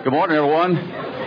Good morning, everyone.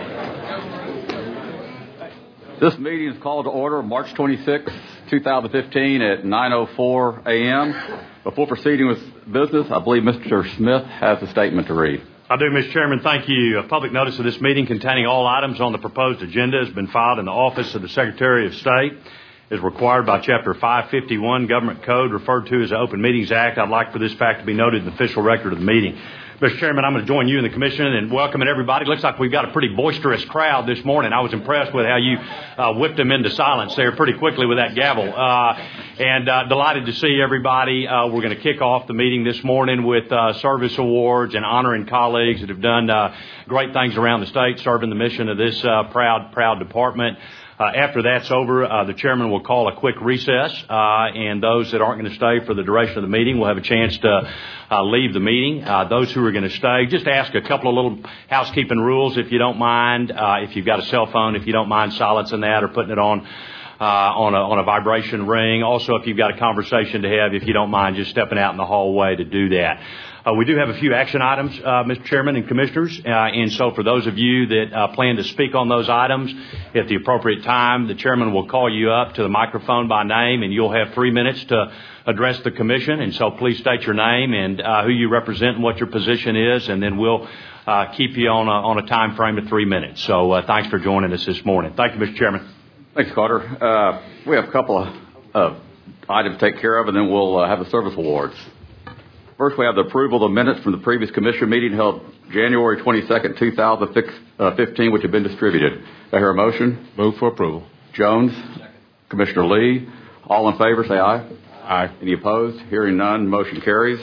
This meeting is called to order March 26, 2015 at 9:04 a.m. Before proceeding with business, I believe Mr. Smith has a statement to read. I do, Mr. Chairman. Thank you. A public notice of this meeting containing all items on the proposed agenda has been filed in the office of the Secretary of State. Is required by Chapter 551 Government Code, referred to as the Open Meetings Act. I'd like for this fact to be noted in the official record of the meeting. Mr. Chairman, I'm going to join you in the commission and welcoming everybody. Looks like we've got a pretty boisterous crowd this morning. I was impressed with how you whipped them into silence there pretty quickly with that gavel. And delighted to see everybody. We're going to kick off the meeting this morning with service awards and honoring colleagues that have done great things around the state, serving the mission of this proud department. After that's over, the chairman will call a quick recess, and those that aren't going to stay for the duration of the meeting will have a chance to leave the meeting. Those who are going to stay, just ask a couple of little housekeeping rules, if you don't mind. If you've got a cell phone, if you don't mind silencing that or putting it on a vibration ring. Also, if you've got a conversation to have, if you don't mind just stepping out in the hallway to do that. We do have a few action items, Mr. Chairman and Commissioners, and so for those of you that plan to speak on those items, at the appropriate time, the Chairman will call you up to the microphone by name, and you'll have 3 minutes to address the Commission, and so please state your name and who you represent and what your position is, and then we'll keep you on a time frame of 3 minutes. So thanks for joining us this morning. Thank you, Mr. Chairman. Thanks, Carter. We have a couple of items to take care of, and then we'll have the service awards. First, we have the approval of the minutes from the previous commission meeting held January 22nd, 2015, which have been distributed. Do I hear a motion? Move for approval. Jones. Second. Commissioner Lee. All in favor, say aye. Aye. Any opposed? Hearing none, motion carries.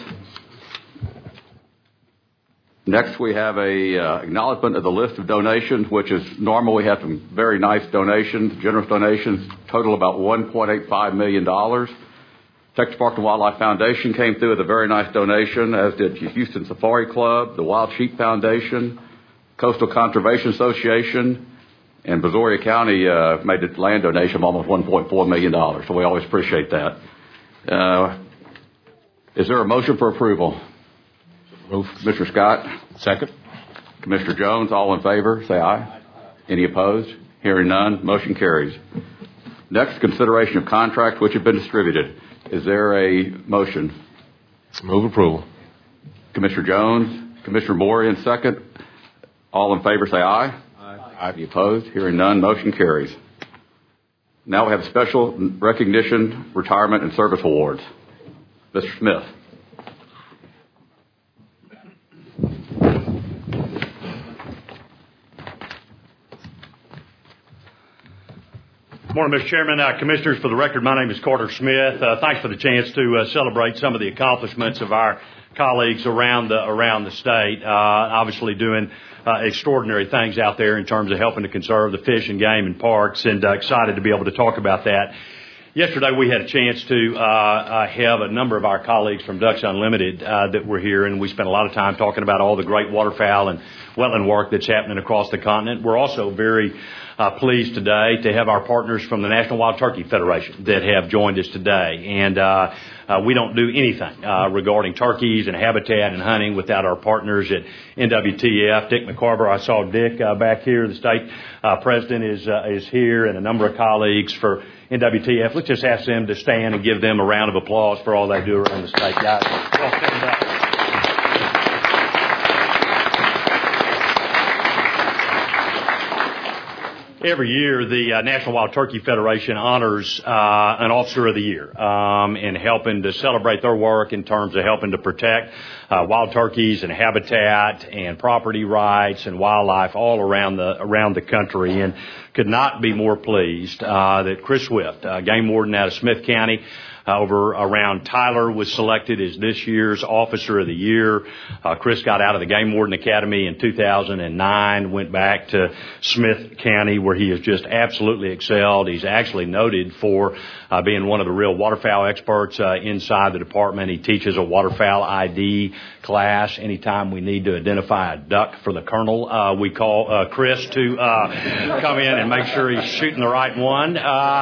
Next, we have a acknowledgement of the list of donations, which is normal. We have some very nice donations, generous donations, total about $1.85 million. Texas Park and Wildlife Foundation came through with a very nice donation, as did Houston Safari Club, the Wild Sheep Foundation, Coastal Conservation Association, and Brazoria County made a land donation of almost $1.4 million. So we always appreciate that. Is there a motion for approval? Move. Mr. Scott? Second. Commissioner Jones, all in favor, say aye. Any opposed? Hearing none, motion carries. Next, consideration of contracts which have been distributed. Is there a motion? Move approval. Commissioner Jones, Commissioner Morian, second. All in favor, say aye. Aye. Any opposed? Hearing none, motion carries. Now we have special recognition, retirement, and service awards. Mr. Smith. Morning, Mr. Chairman, Commissioners. For the record, my name is Carter Smith. Thanks for the chance to celebrate some of the accomplishments of our colleagues around the state. Obviously doing extraordinary things out there in terms of helping to conserve the fish and game and parks, and excited to be able to talk about that. Yesterday, we had a chance to have a number of our colleagues from Ducks Unlimited that were here, and we spent a lot of time talking about all the great waterfowl and wetland work that's happening across the continent. We're also very pleased today to have our partners from the National Wild Turkey Federation that have joined us today. And we don't do anything regarding turkeys and habitat and hunting without our partners at NWTF. Dick McCarver, I saw Dick back here. The state president is here, and a number of colleagues for NWTF. Let's just ask them to stand and give them a round of applause for all they do around the state. Guys, y'all stand up. Every year, the National Wild Turkey Federation honors an Officer of the Year in helping to celebrate their work in terms of helping to protect wild turkeys and habitat and property rights and wildlife all around the country. And could not be more pleased that Chris Swift, game warden out of Smith County, over around Tyler, was selected as this year's Officer of the Year. Chris got out of the Game Warden Academy in 2009, went back to Smith County, where he has just absolutely excelled. He's actually noted for being one of the real waterfowl experts inside the department. He teaches a waterfowl ID class. Anytime we need to identify a duck for the colonel, we call Chris to come in and make sure he's shooting the right one.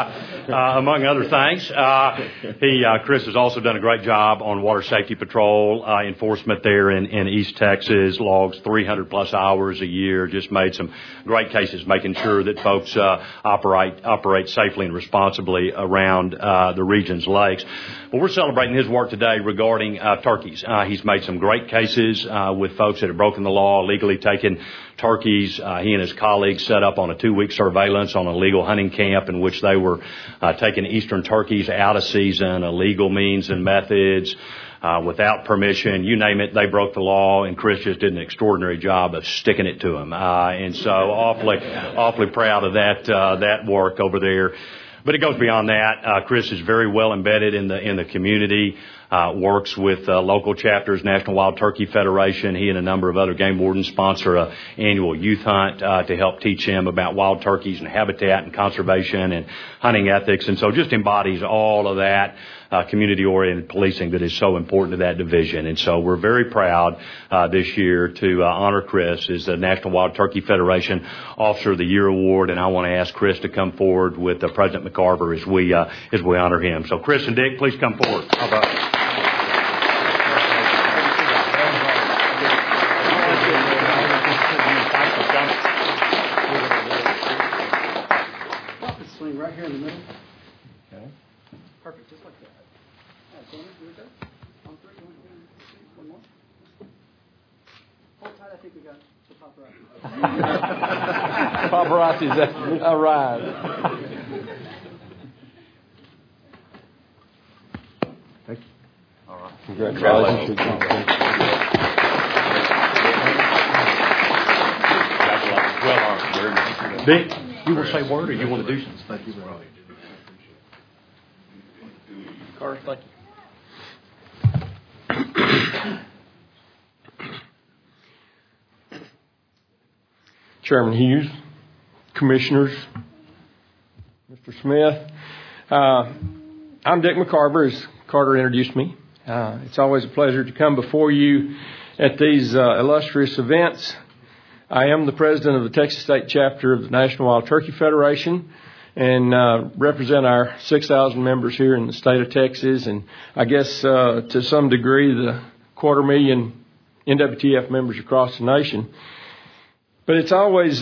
among other things. Chris has also done a great job on water safety patrol enforcement there in East Texas, logs 300-plus hours a year, just made some great cases making sure that folks operate safely and responsibly around the region's lakes. But we're celebrating his work today regarding turkeys. He's made some great cases with folks that have broken the law, illegally taken turkeys. He and his colleagues set up on a 2-week surveillance on a legal hunting camp in which they were taking eastern turkeys out of season, illegal means and methods, without permission, you name it, they broke the law, and Chris just did an extraordinary job of sticking it to them. And so awfully proud of that work over there. But it goes beyond that. Chris is very well embedded in the community, works with local chapters, National Wild Turkey Federation. He and a number of other game wardens sponsor an annual youth hunt to help teach them about wild turkeys and habitat and conservation and hunting ethics. And so just embodies all of that community-oriented policing that is so important to that division. And so we're very proud this year to honor Chris as the National Wild Turkey Federation Officer of the Year Award. And I want to ask Chris to come forward with President McCarver as we honor him. So Chris and Dick, please come forward. How about swing right here in the middle. Okay. Perfect, just like that. All right, here we go. On 3, one more. Hold tight, I think we got the paparazzi. Paparazzi's arrived. Thank you. All right. Congratulations. Well, Dick, you will say a word or you want to do something? Thank you very much. Carter, thank you. Chairman Hughes, Commissioners, Mr. Smith. I'm Dick McCarver, as Carter introduced me. It's always a pleasure to come before you at these illustrious events. I am the president of the Texas State chapter of the National Wild Turkey Federation and represent our 6,000 members here in the state of Texas, and I guess to some degree the 250,000 NWTF members across the nation. But it's always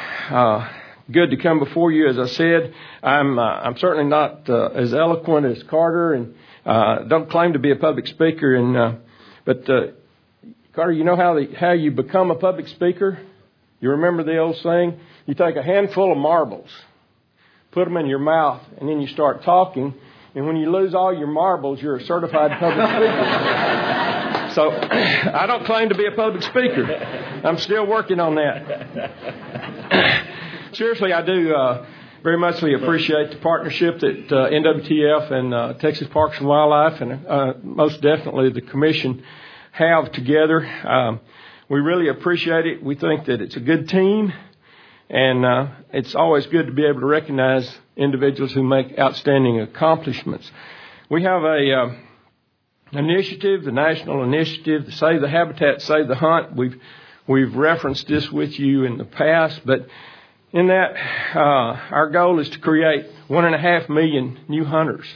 good to come before you. As I said, I'm certainly not as eloquent as Carter, and don't claim to be a public speaker. But Carter, you know how you become a public speaker? You remember the old saying? You take a handful of marbles, put them in your mouth, and then you start talking. And when you lose all your marbles, you're a certified public speaker. So I don't claim to be a public speaker. I'm still working on that. Seriously, I do very muchly appreciate the partnership that NWTF and Texas Parks and Wildlife and most definitely the Commission have together. We really appreciate it. We think that it's a good team, and it's always good to be able to recognize individuals who make outstanding accomplishments. We have a initiative, the national initiative, the Save the Habitat, Save the Hunt. We've referenced this with you in the past, but in that, our goal is to create 1.5 million new hunters,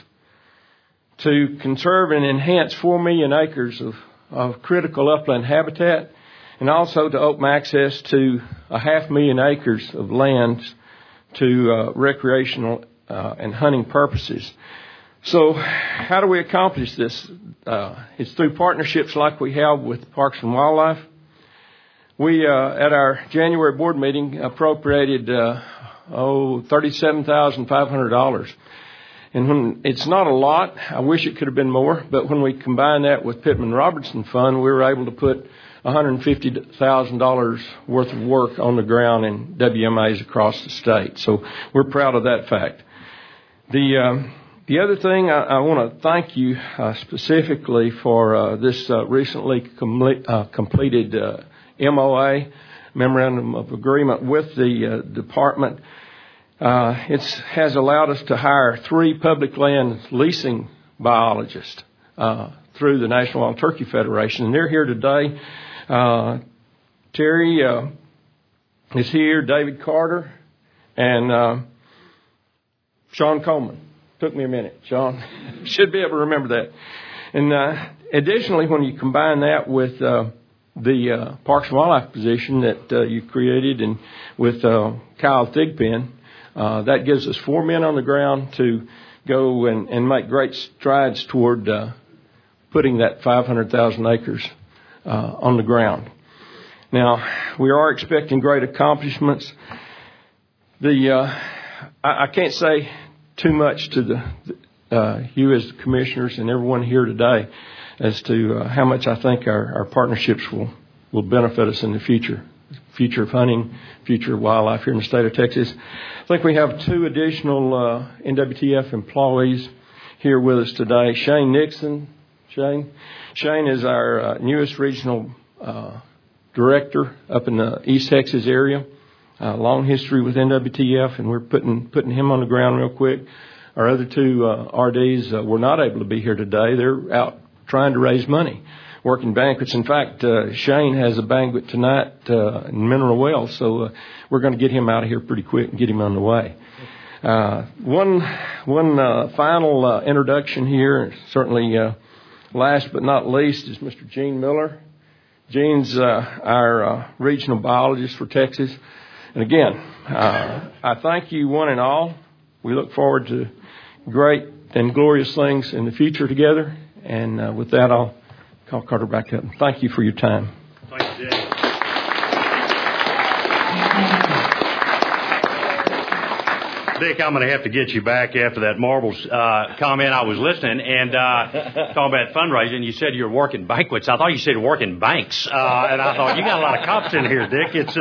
to conserve and enhance 4 million acres of critical upland habitat, and also to open access to 500,000 acres of land to recreational and hunting purposes. So how do we accomplish this? It's through partnerships like we have with Parks and Wildlife. We, at our January board meeting, appropriated $37,500. And when it's not a lot, I wish it could have been more, but when we combine that with Pittman Robertson Fund, we were able to put $150,000 worth of work on the ground in WMAs across the state. So we're proud of that fact. The other thing, I want to thank you specifically for this recently completed MOA, Memorandum of Agreement with the department. It has allowed us to hire 3 public land leasing biologists through the National Wild Turkey Federation, and they're here today. Terry is here, David Carter, and Sean Coleman. Took me a minute, Sean. Should be able to remember that. And additionally, when you combine that with the Parks and Wildlife position that you created and with Kyle Thigpen, that gives us 4 men on the ground to go and make great strides toward putting that 500,000 acres on the ground. Now, we are expecting great accomplishments. I can't say too much to you as the commissioners and everyone here today as to how much I think our partnerships will benefit us in the future of hunting, future of wildlife here in the state of Texas. I think we have 2 additional NWTF employees here with us today. Shane Nixon. Shane is our newest regional director up in the East Texas area. Long history with NWTF, and we're putting him on the ground real quick. Our other 2 RDs were not able to be here today. They're out trying to raise money, working banquets. In fact, Shane has a banquet tonight in Mineral Wells, so we're going to get him out of here pretty quick and get him on the way. One final introduction here, certainly last but not least, is Mr. Gene Miller. Gene's our regional biologist for Texas. And again, I thank you one and all. We look forward to great and glorious things in the future together. And with that, I'll call Carter back up. Thank you for your time. Thank you, Jay. Dick, I'm going to have to get you back after that marbles comment. I was listening and talking about fundraising. You said you were working banquets. I thought you said working banks. And I thought, you got a lot of cops in here, Dick. It's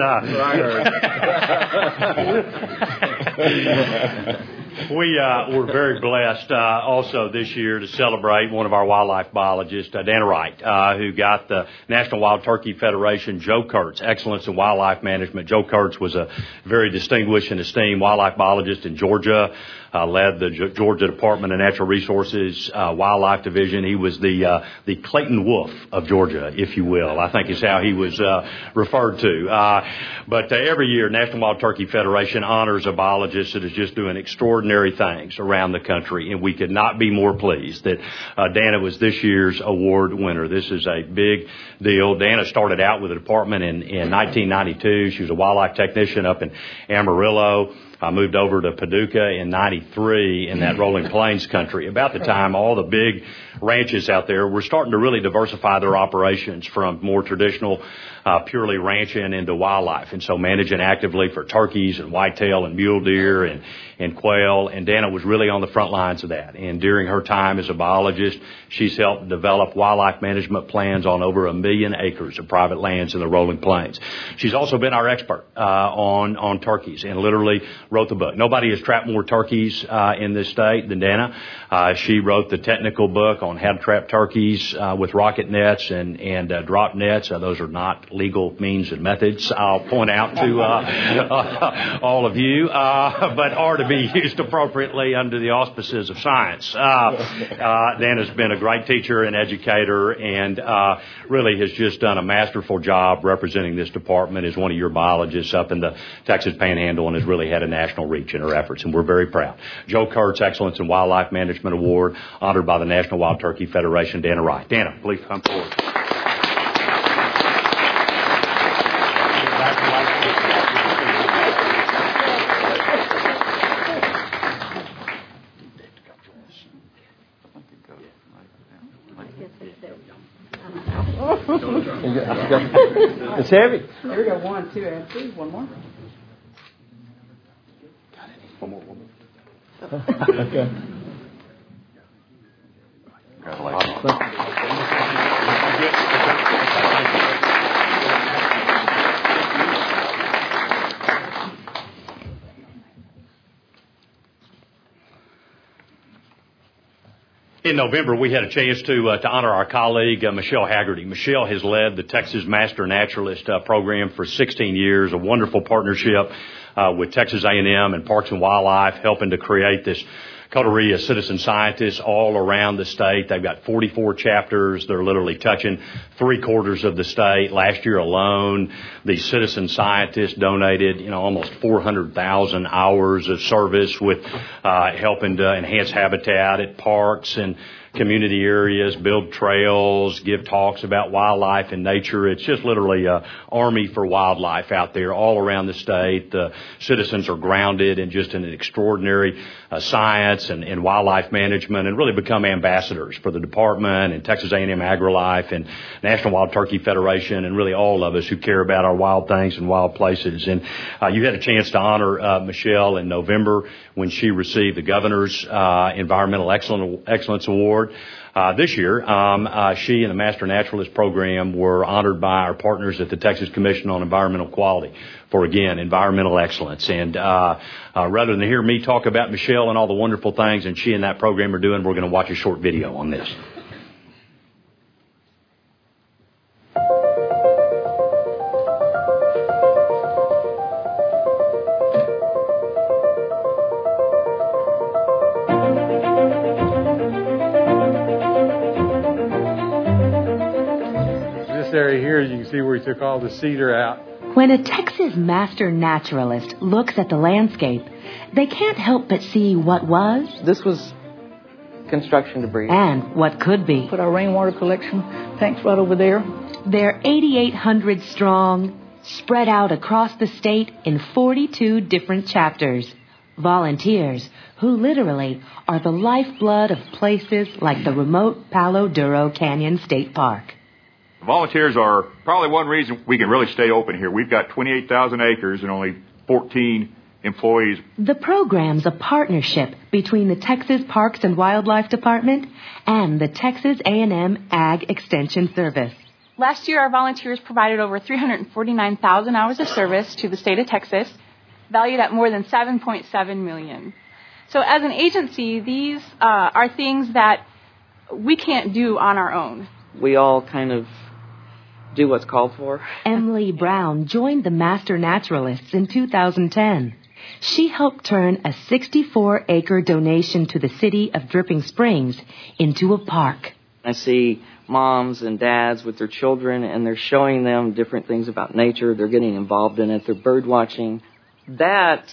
We're very blessed also this year to celebrate one of our wildlife biologists, Dana Wright, who got the National Wild Turkey Federation Joe Kurtz Excellence in Wildlife Management. Joe Kurtz was a very distinguished and esteemed wildlife biologist in Georgia, led the Georgia Department of Natural Resources Wildlife Division. He was the Clayton Wolf of Georgia, if you will, I think is how he was referred to. But every year, National Wild Turkey Federation honors a biologist that is just doing extraordinary things around the country, and we could not be more pleased that Dana was this year's award winner. This is a big deal. Dana started out with the department in 1992. She was a wildlife technician up in Amarillo. I moved over to Paducah in 93 in that rolling plains country. About the time all the big ranches out there were starting to really diversify their operations from more traditional purely ranching into wildlife. And so managing actively for turkeys and whitetail and mule deer and quail. And Dana was really on the front lines of that. And during her time as a biologist, she's helped develop wildlife management plans on over 1 million acres of private lands in the rolling plains. She's also been our expert on turkeys and literally wrote the book. Nobody has trapped more turkeys in this state than Dana. She wrote the technical book on how to trap turkeys with rocket nets and drop nets. Those are not legal means and methods, I'll point out to all of you, but are to be used appropriately under the auspices of science. Dana's been a great teacher and educator and really has just done a masterful job representing this department as one of your biologists up in the Texas Panhandle and has really had a national reach in her efforts, and we're very proud. Joe Kurtz Excellence in Wildlife Management Award, honored by the National Wild Turkey Federation, Dana Wright. Dana, please come forward. It's heavy. Here we go. 1, 2, and 3. One more. One more. Okay. In November, we had a chance to honor our colleague, Michelle Haggerty. Michelle has led the Texas Master Naturalist program for 16 years, a wonderful partnership with Texas A&M and Parks and Wildlife, helping to create this coterie of citizen scientists all around the state. They've got 44 chapters. They're literally touching 3/4 of the state. Last year alone, these citizen scientists donated, almost 400,000 hours of service with helping to enhance habitat at parks and community areas, build trails, give talks about wildlife and nature. It's just literally an army for wildlife out there all around the state. The citizens are grounded in just an extraordinary science and wildlife management, and really become ambassadors for the department and Texas A&M AgriLife and National Wild Turkey Federation, and really all of us who care about our wild things and wild places. And you had a chance to honor Michelle in November when she received the Governor's Environmental Excellence Award. This year, she and the Master Naturalist Program were honored by our partners at the Texas Commission on Environmental Quality for, again, environmental excellence. And rather than hear me talk about Michelle and all the wonderful things and she and that program are doing, we're going to watch a short video on this. Area here, you can see where he took all the cedar out. When a Texas master naturalist looks at the landscape, they can't help but see what was. This was construction debris. And what could be. Put our rainwater collection tanks right over there. They're 8,800 strong, spread out across the state in 42 different chapters. Volunteers who literally are the lifeblood of places like the remote Palo Duro Canyon State Park. Volunteers are probably one reason we can really stay open here. We've got 28,000 acres and only 14 employees. The program's a partnership between the Texas Parks and Wildlife Department and the Texas A&M Ag Extension Service. Last year, our volunteers provided over 349,000 hours of service to the state of Texas, valued at more than $7.7 million. So as an agency, these are things that we can't do on our own. We all kind of do what's called for. Emily Brown joined the Master Naturalists in 2010. She helped turn a 64-acre donation to the city of Dripping Springs into a park. I see moms and dads with their children, and they're showing them different things about nature. They're getting involved in it. They're bird watching. That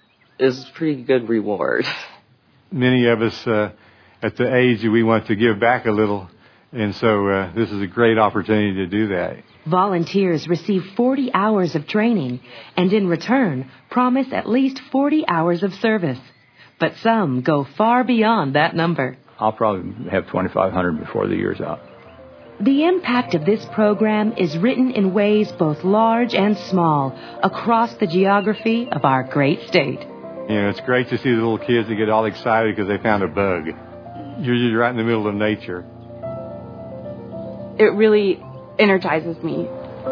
is pretty good reward. Many of us at the age that we want to give back a little, and so this is a great opportunity to do that. Volunteers receive 40 hours of training and in return promise at least 40 hours of service. But some go far beyond that number. I'll probably have 2,500 before the year's out. The impact of this program is written in ways both large and small across the geography of our great state. You know, it's great to see the little kids that get all excited because they found a bug. You're right in the middle of nature. It really energizes me.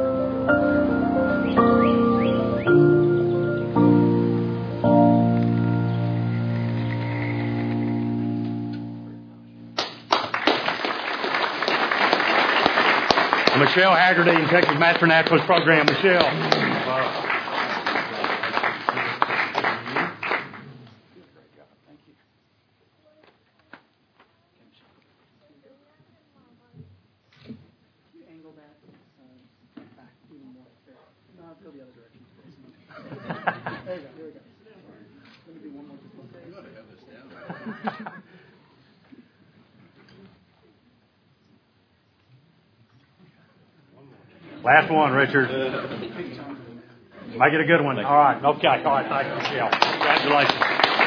Michelle Haggerty in Texas Master Naturalist Program. Michelle. Last one, Richard. Make it a good one. All right. Okay. All right. Thank you, Michelle. Congratulations.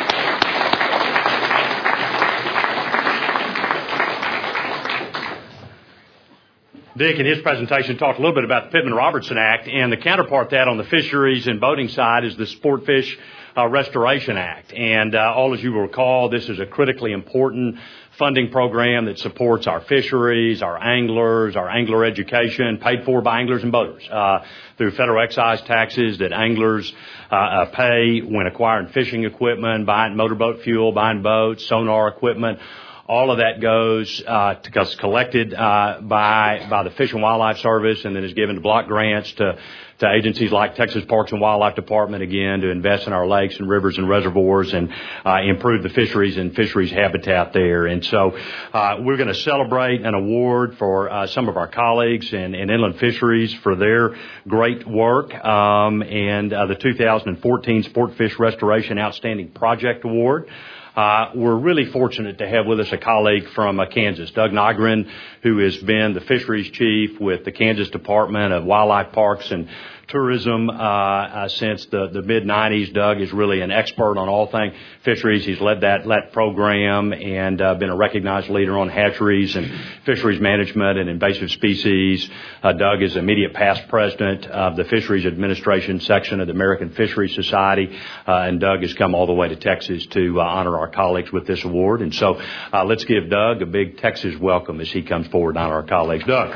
Dick, in his presentation, talked a little bit about the Pittman-Robertson Act, and the counterpart to that on the fisheries and boating side is the Sport Fish Restoration Act. And all as you will recall, this is a critically important funding program that supports our fisheries, our anglers, our angler education, paid for by anglers and boaters through federal excise taxes that anglers pay when acquiring fishing equipment, buying motorboat fuel, buying boats, sonar equipment. All of that goes collected by the Fish and Wildlife Service, and then is given to block grants to agencies like Texas Parks and Wildlife Department, again, to invest in our lakes and rivers and reservoirs and improve the fisheries and fisheries habitat there. And so we're going to celebrate an award for some of our colleagues in inland fisheries for their great work, and the 2014 Sportfish Restoration Outstanding Project Award. We're really fortunate to have with us a colleague from Kansas, Doug Nygren, who has been the fisheries chief with the Kansas Department of Wildlife Parks and Tourism since the mid-'90s. Doug is really an expert on all things fisheries. He's led that program and been a recognized leader on hatcheries and fisheries management and invasive species. Doug is immediate past president of the Fisheries Administration section of the American Fisheries Society, and Doug has come all the way to Texas to honor our colleagues with this award. And so let's give Doug a big Texas welcome as he comes forward and honor our colleagues. Doug.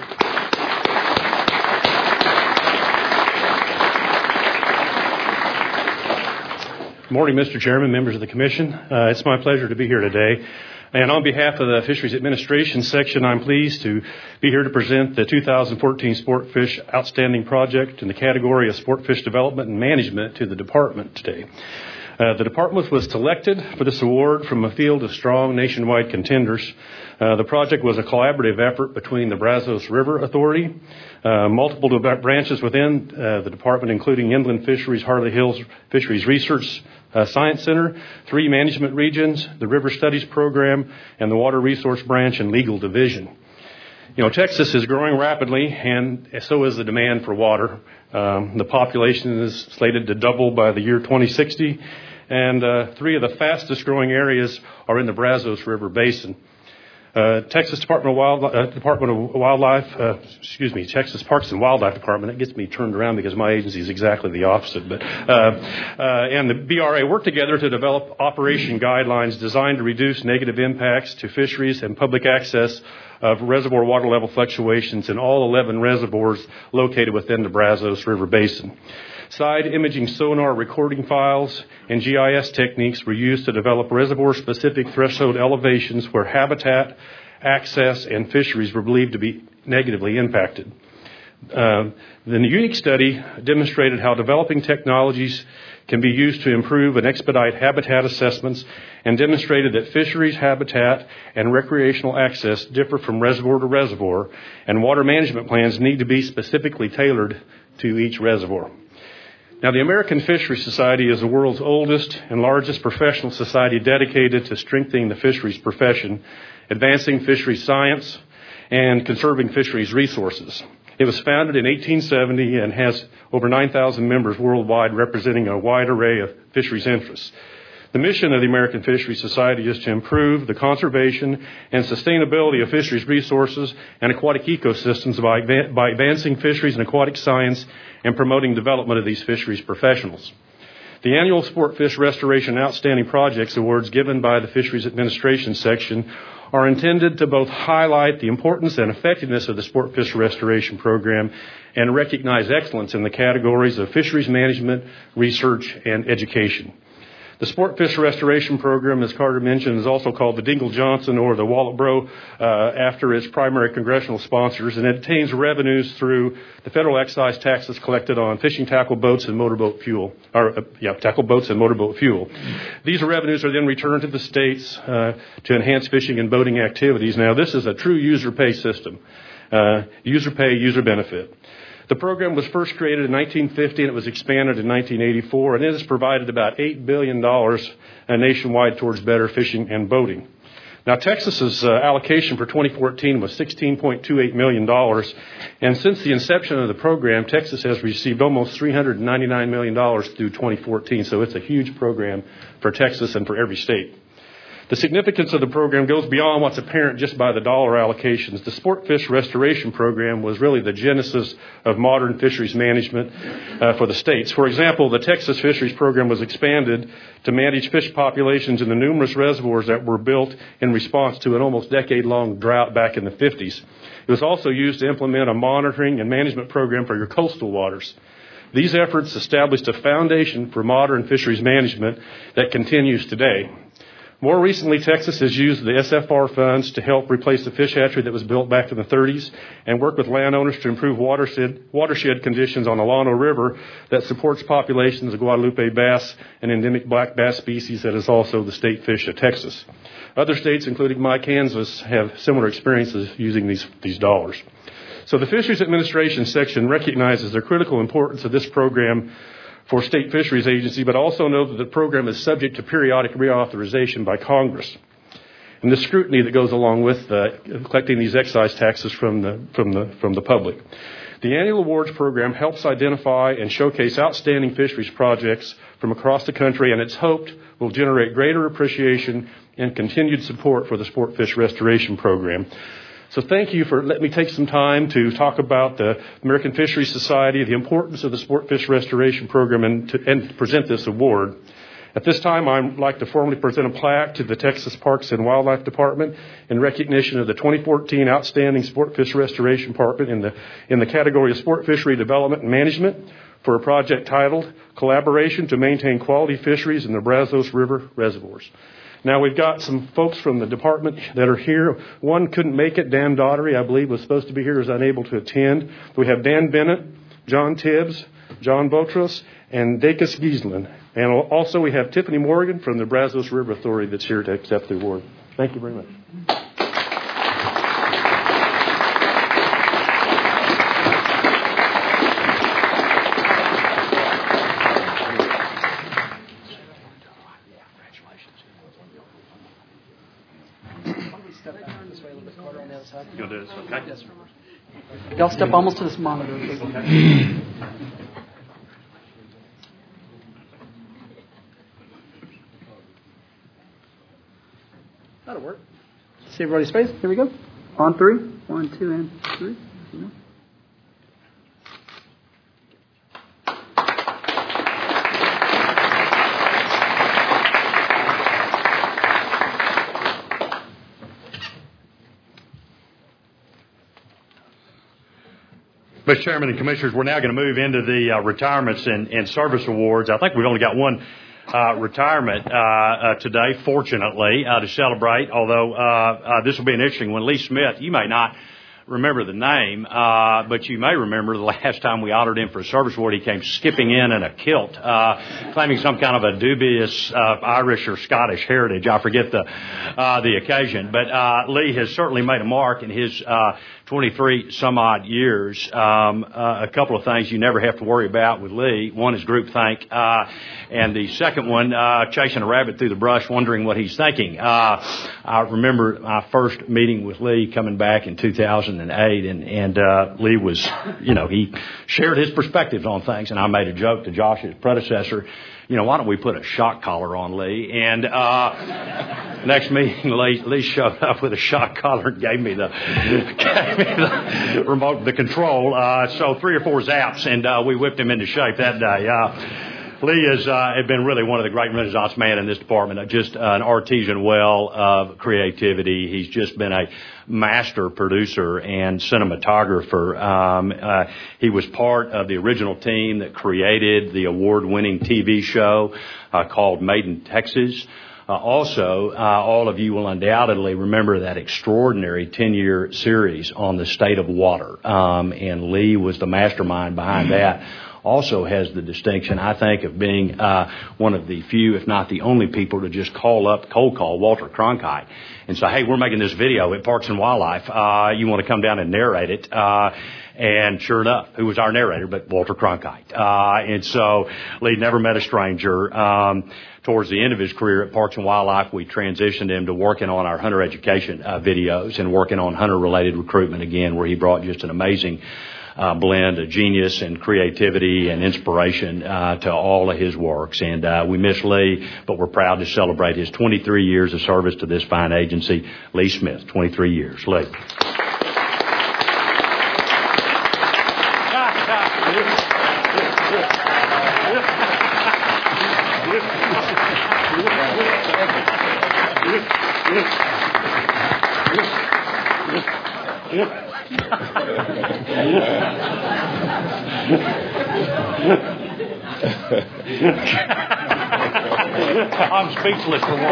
Good morning, Mr. Chairman, members of the Commission. It's my pleasure to be here today. And on behalf of the Fisheries Administration section, I'm pleased to be here to present the 2014 Sportfish Outstanding Project in the category of Sportfish Development and Management to the Department today. The Department was selected for this award from a field of strong nationwide contenders. The project was a collaborative effort between the Brazos River Authority, multiple branches within the Department, including Inland Fisheries, Harley Hills Fisheries Research Science Center, 3 management regions, the River Studies Program, and the Water Resource Branch and Legal Division. You know, Texas is growing rapidly, and so is the demand for water. The population is slated to double by the year 2060, and 3 of the fastest growing areas are in the Brazos River Basin. Texas Department of Wildlife, Texas Parks and Wildlife Department. It gets me turned around because my agency is exactly the opposite. But and the BRA work together to develop operation guidelines designed to reduce negative impacts to fisheries and public access of reservoir water level fluctuations in all 11 reservoirs located within the Brazos River Basin. Side imaging sonar recording files and GIS techniques were used to develop reservoir-specific threshold elevations where habitat, access, and fisheries were believed to be negatively impacted. The unique study demonstrated how developing technologies can be used to improve and expedite habitat assessments, and demonstrated that fisheries habitat and recreational access differ from reservoir to reservoir, and water management plans need to be specifically tailored to each reservoir. Now, the American Fisheries Society is the world's oldest and largest professional society dedicated to strengthening the fisheries profession, advancing fisheries science, and conserving fisheries resources. It was founded in 1870 and has over 9,000 members worldwide, representing a wide array of fisheries interests. The mission of the American Fisheries Society is to improve the conservation and sustainability of fisheries resources and aquatic ecosystems by advancing fisheries and aquatic science and promoting development of these fisheries professionals. The annual Sportfish Restoration Outstanding Projects Awards given by the Fisheries Administration section are intended to both highlight the importance and effectiveness of the Sportfish Restoration Program and recognize excellence in the categories of fisheries management, research, and education. The Sportfish Restoration Program, as Carter mentioned, is also called the Dingell-Johnson or the Wallet-Bro after its primary congressional sponsors, and it obtains revenues through the federal excise taxes collected on fishing tackle boats and motorboat fuel. These revenues are then returned to the states to enhance fishing and boating activities. Now, this is a true user pay system. User pay, user benefit. The program was first created in 1950 and it was expanded in 1984, and it has provided about $8 billion nationwide towards better fishing and boating. Now, Texas's allocation for 2014 was $16.28 million, and since the inception of the program, Texas has received almost $399 million through 2014, so it's a huge program for Texas and for every state. The significance of the program goes beyond what's apparent just by the dollar allocations. The Sportfish Restoration Program was really the genesis of modern fisheries management for the states. For example, the Texas Fisheries Program was expanded to manage fish populations in the numerous reservoirs that were built in response to an almost decade-long drought back in the 50s. It was also used to implement a monitoring and management program for your coastal waters. These efforts established a foundation for modern fisheries management that continues today. More recently, Texas has used the SFR funds to help replace the fish hatchery that was built back in the 30s and work with landowners to improve watershed conditions on the Llano River that supports populations of Guadalupe bass and endemic black bass species that is also the state fish of Texas. Other states, including my Kansas, have similar experiences using these dollars. So the Fisheries Administration section recognizes the critical importance of this program for State Fisheries Agency, but also know that the program is subject to periodic reauthorization by Congress, and the scrutiny that goes along with collecting these excise taxes from the public. The annual awards program helps identify and showcase outstanding fisheries projects from across the country, and it's hoped will generate greater appreciation and continued support for the Sport Fish Restoration Program. So thank you for letting me take some time to talk about the American Fisheries Society, the importance of the Sport Fish Restoration Program, and present this award. At this time, I'd like to formally present a plaque to the Texas Parks and Wildlife Department in recognition of the 2014 Outstanding Sport Fish Restoration Department in the category of Sport Fishery Development and Management for a project titled Collaboration to Maintain Quality Fisheries in the Brazos River Reservoirs. Now, we've got some folks from the department that are here. One couldn't make it. Dan Daugherty, I believe, was supposed to be here, is unable to attend. We have Dan Bennett, John Tibbs, John Botros, and Dacus Giesland. And also we have Tiffany Morgan from the Brazos River Authority that's here to accept the award. Thank you very much. You'll do this, okay? Yes, sir. Y'all step almost to this monitor. That'll work. See everybody's face? Here we go. On three. 1, 2, and 3. Mr. Chairman and Commissioners, we're now going to move into the retirements and service awards. I think we've only got one retirement today, fortunately, to celebrate, although this will be an interesting one. Lee Smith, you may not remember the name, but you may remember the last time we honored him for a service award, he came skipping in a kilt, claiming some kind of a dubious Irish or Scottish heritage. I forget the occasion, but Lee has certainly made a mark in his 23 some odd years. A couple of things you never have to worry about with Lee. One is groupthink, and the second one, chasing a rabbit through the brush, wondering what he's thinking. I remember my first meeting with Lee coming back in 2008, and Lee was, he shared his perspectives on things, and I made a joke to Josh, his predecessor, why don't we put a shock collar on Lee? And next meeting, Lee showed up with a shock collar and gave me the remote, the control. So 3 or 4 zaps, and we whipped him into shape that day. Lee has been really one of the great Renaissance man in this department, just an artesian well of creativity. He's just been a master producer and cinematographer. He was part of the original team that created the award-winning TV show called Made in Texas. Also, all of you will undoubtedly remember that extraordinary 10-year series on the state of water, and Lee was the mastermind behind that. Also has the distinction, I think, of being one of the few, if not the only people to just cold call Walter Cronkite and say, hey, we're making this video at Parks and Wildlife. You want to come down and narrate it? And sure enough, who was our narrator but Walter Cronkite? And so Lee never met a stranger. Towards the end of his career at Parks and Wildlife, we transitioned him to working on our hunter education videos and working on hunter-related recruitment again, where he brought just an amazing blend of genius and creativity and inspiration to all of his works. And we miss Lee, but we're proud to celebrate his 23 years of service to this fine agency. Lee Smith, 23 years. Lee. I'm speechless for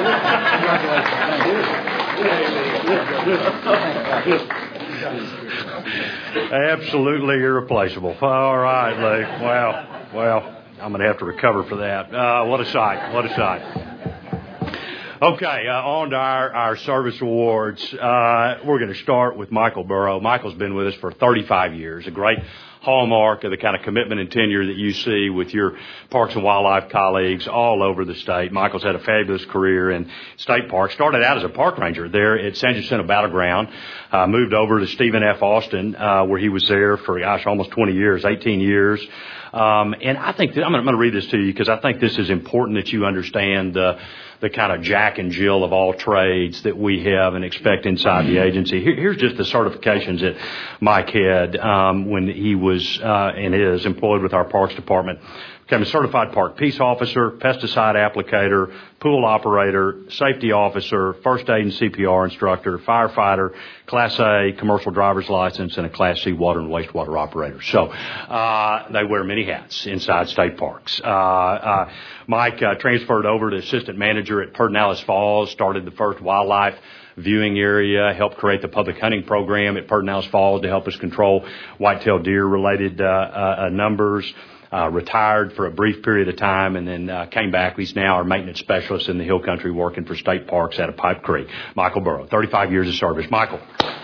one. Absolutely irreplaceable. All right, Luke. Wow. Well, I'm going to have to recover for that. What a sight. What a sight. Okay, on to our service awards. We're going to start with Michael Burrow. Michael's been with us for 35 years, a great hallmark of the kind of commitment and tenure that you see with your Parks and Wildlife colleagues all over the state. Michael's had a fabulous career in state parks. Started out as a park ranger there at San Jacinto Battleground. Moved over to Stephen F. Austin, where he was there for, almost 20 years, 18 years. And I think I'm going to read this to you because I think this is important that you understand the kind of Jack and Jill of all trades that we have and expect inside the agency. Here's just the certifications that Mike had when he was and is employed with our Parks Department. Became a certified park peace officer, pesticide applicator, pool operator, safety officer, first aid and CPR instructor, firefighter, Class A commercial driver's license, and a Class C water and wastewater operator. So they wear many hats inside state parks. Mike transferred over to assistant manager at Pedernales Falls, started the first wildlife viewing area, helped create the public hunting program at Pedernales Falls to help us control whitetail deer-related numbers. Retired for a brief period of time and then came back. He's now our maintenance specialist in the Hill Country working for state parks out of Pipe Creek. Michael Burrow, 35 years of service. Michael.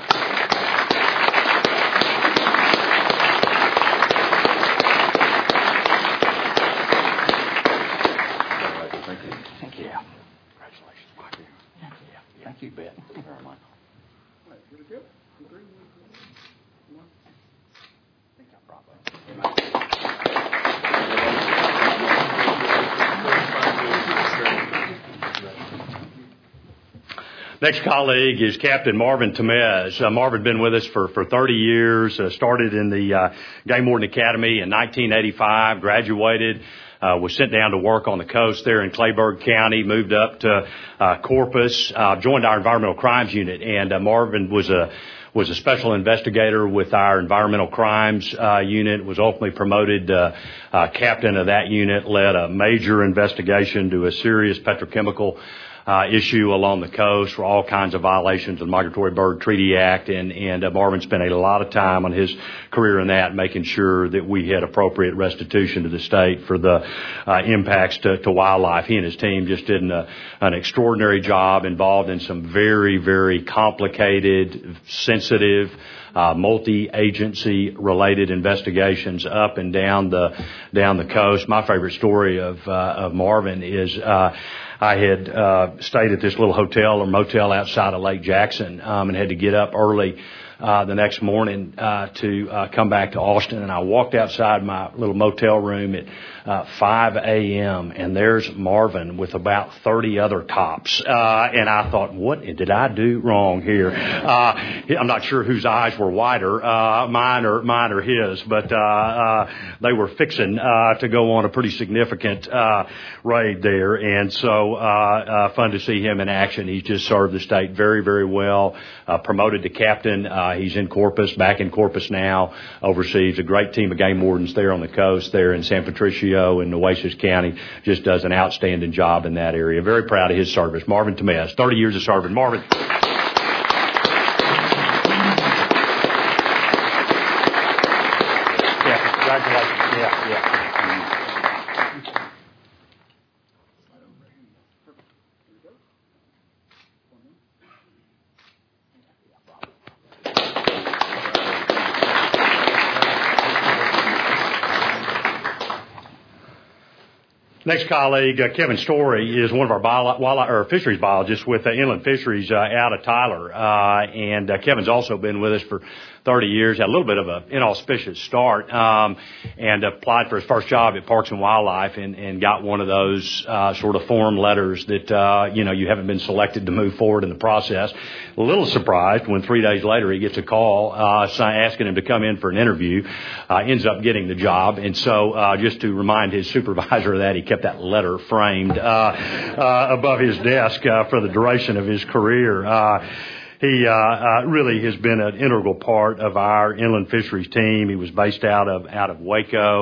Thank you. Congratulations, Michael. Thank you, Ben. Thank you very much. Here we go. 3, 2, 1. I think I'm probably. Next colleague is Captain Marvin Temez. Marvin been with us for 30 years, started in the Game Warden Academy in 1985, graduated, was sent down to work on the coast there in Clayburgh County, moved up to Corpus, joined our environmental crimes unit, and Marvin was a special investigator with our environmental crimes unit, was ultimately promoted captain of that unit, led a major investigation to a serious petrochemical issue along the coast for all kinds of violations of the Migratory Bird Treaty Act, and Marvin spent a lot of time on his career in that, making sure that we had appropriate restitution to the state for the impacts to wildlife. He and his team just did an extraordinary job, involved in some very, very complicated, sensitive, multi-agency related investigations up and down the coast. My favorite story of Marvin is I had stayed at this little hotel or motel outside of Lake Jackson and had to get up early the next morning to come back to Austin, and I walked outside my little motel room at 5 a.m. and there's Marvin with about 30 other cops, and I thought, what did I do wrong here? I'm not sure whose eyes were wider, mine or his, but they were fixing to go on a pretty significant raid there, and so fun to see him in action. He's just served the state very, very well, promoted to captain. He's in Corpus, back in Corpus now, oversees a great team of game wardens there on the coast, there in San Patricio and Nueces County. Just does an outstanding job in that area. Very proud of his service. Marvin Temez, 30 years of service. Marvin. Yeah, congratulations. Yeah. Next colleague, Kevin Story, is one of our fisheries biologists with Inland Fisheries out of Tyler. And Kevin's also been with us for 30 years, had a little bit of an inauspicious start, and applied for his first job at Parks and Wildlife and got one of those sort of form letters that, you haven't been selected to move forward in the process. A little surprised when 3 days later he gets a call asking him to come in for an interview, ends up getting the job. And so just to remind his supervisor of that, he kept that letter framed above his desk for the duration of his career. He really has been an integral part of our inland fisheries team. He was based out of Waco,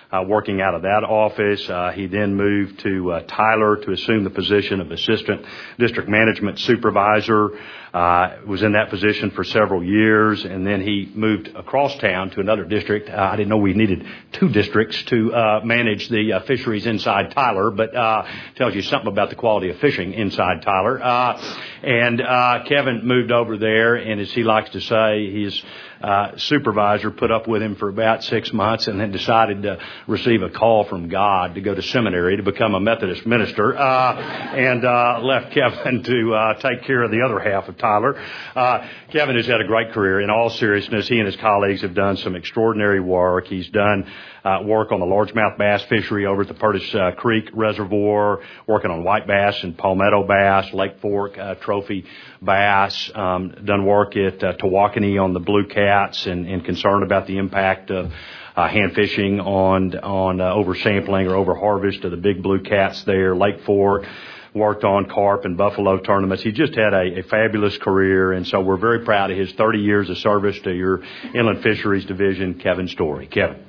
working out of that office. He then moved to Tyler to assume the position of Assistant District Management Supervisor. Was in that position for several years, and then he moved across town to another district. I didn't know we needed 2 districts to manage the fisheries inside Tyler, but tells you something about the quality of fishing inside Tyler. And Kevin moved over there, and as he likes to say, his supervisor put up with him for about 6 months and then decided to receive a call from God to go to seminary to become a Methodist minister, and left Kevin to take care of the other half of Tyler. Kevin has had a great career. In all seriousness, he and his colleagues have done some extraordinary work. He's done work on the largemouth bass fishery over at the Purtis Creek Reservoir, working on white bass and palmetto bass, Lake Fork trophy bass, done work at Tawakoni on the blue cats, and concerned about the impact of hand fishing on oversampling or overharvest of the big blue cats there, Lake Fork. Worked on carp and buffalo tournaments. He just had a fabulous career, and so we're very proud of his 30 years of service to your Inland Fisheries Division, Kevin Story. Kevin.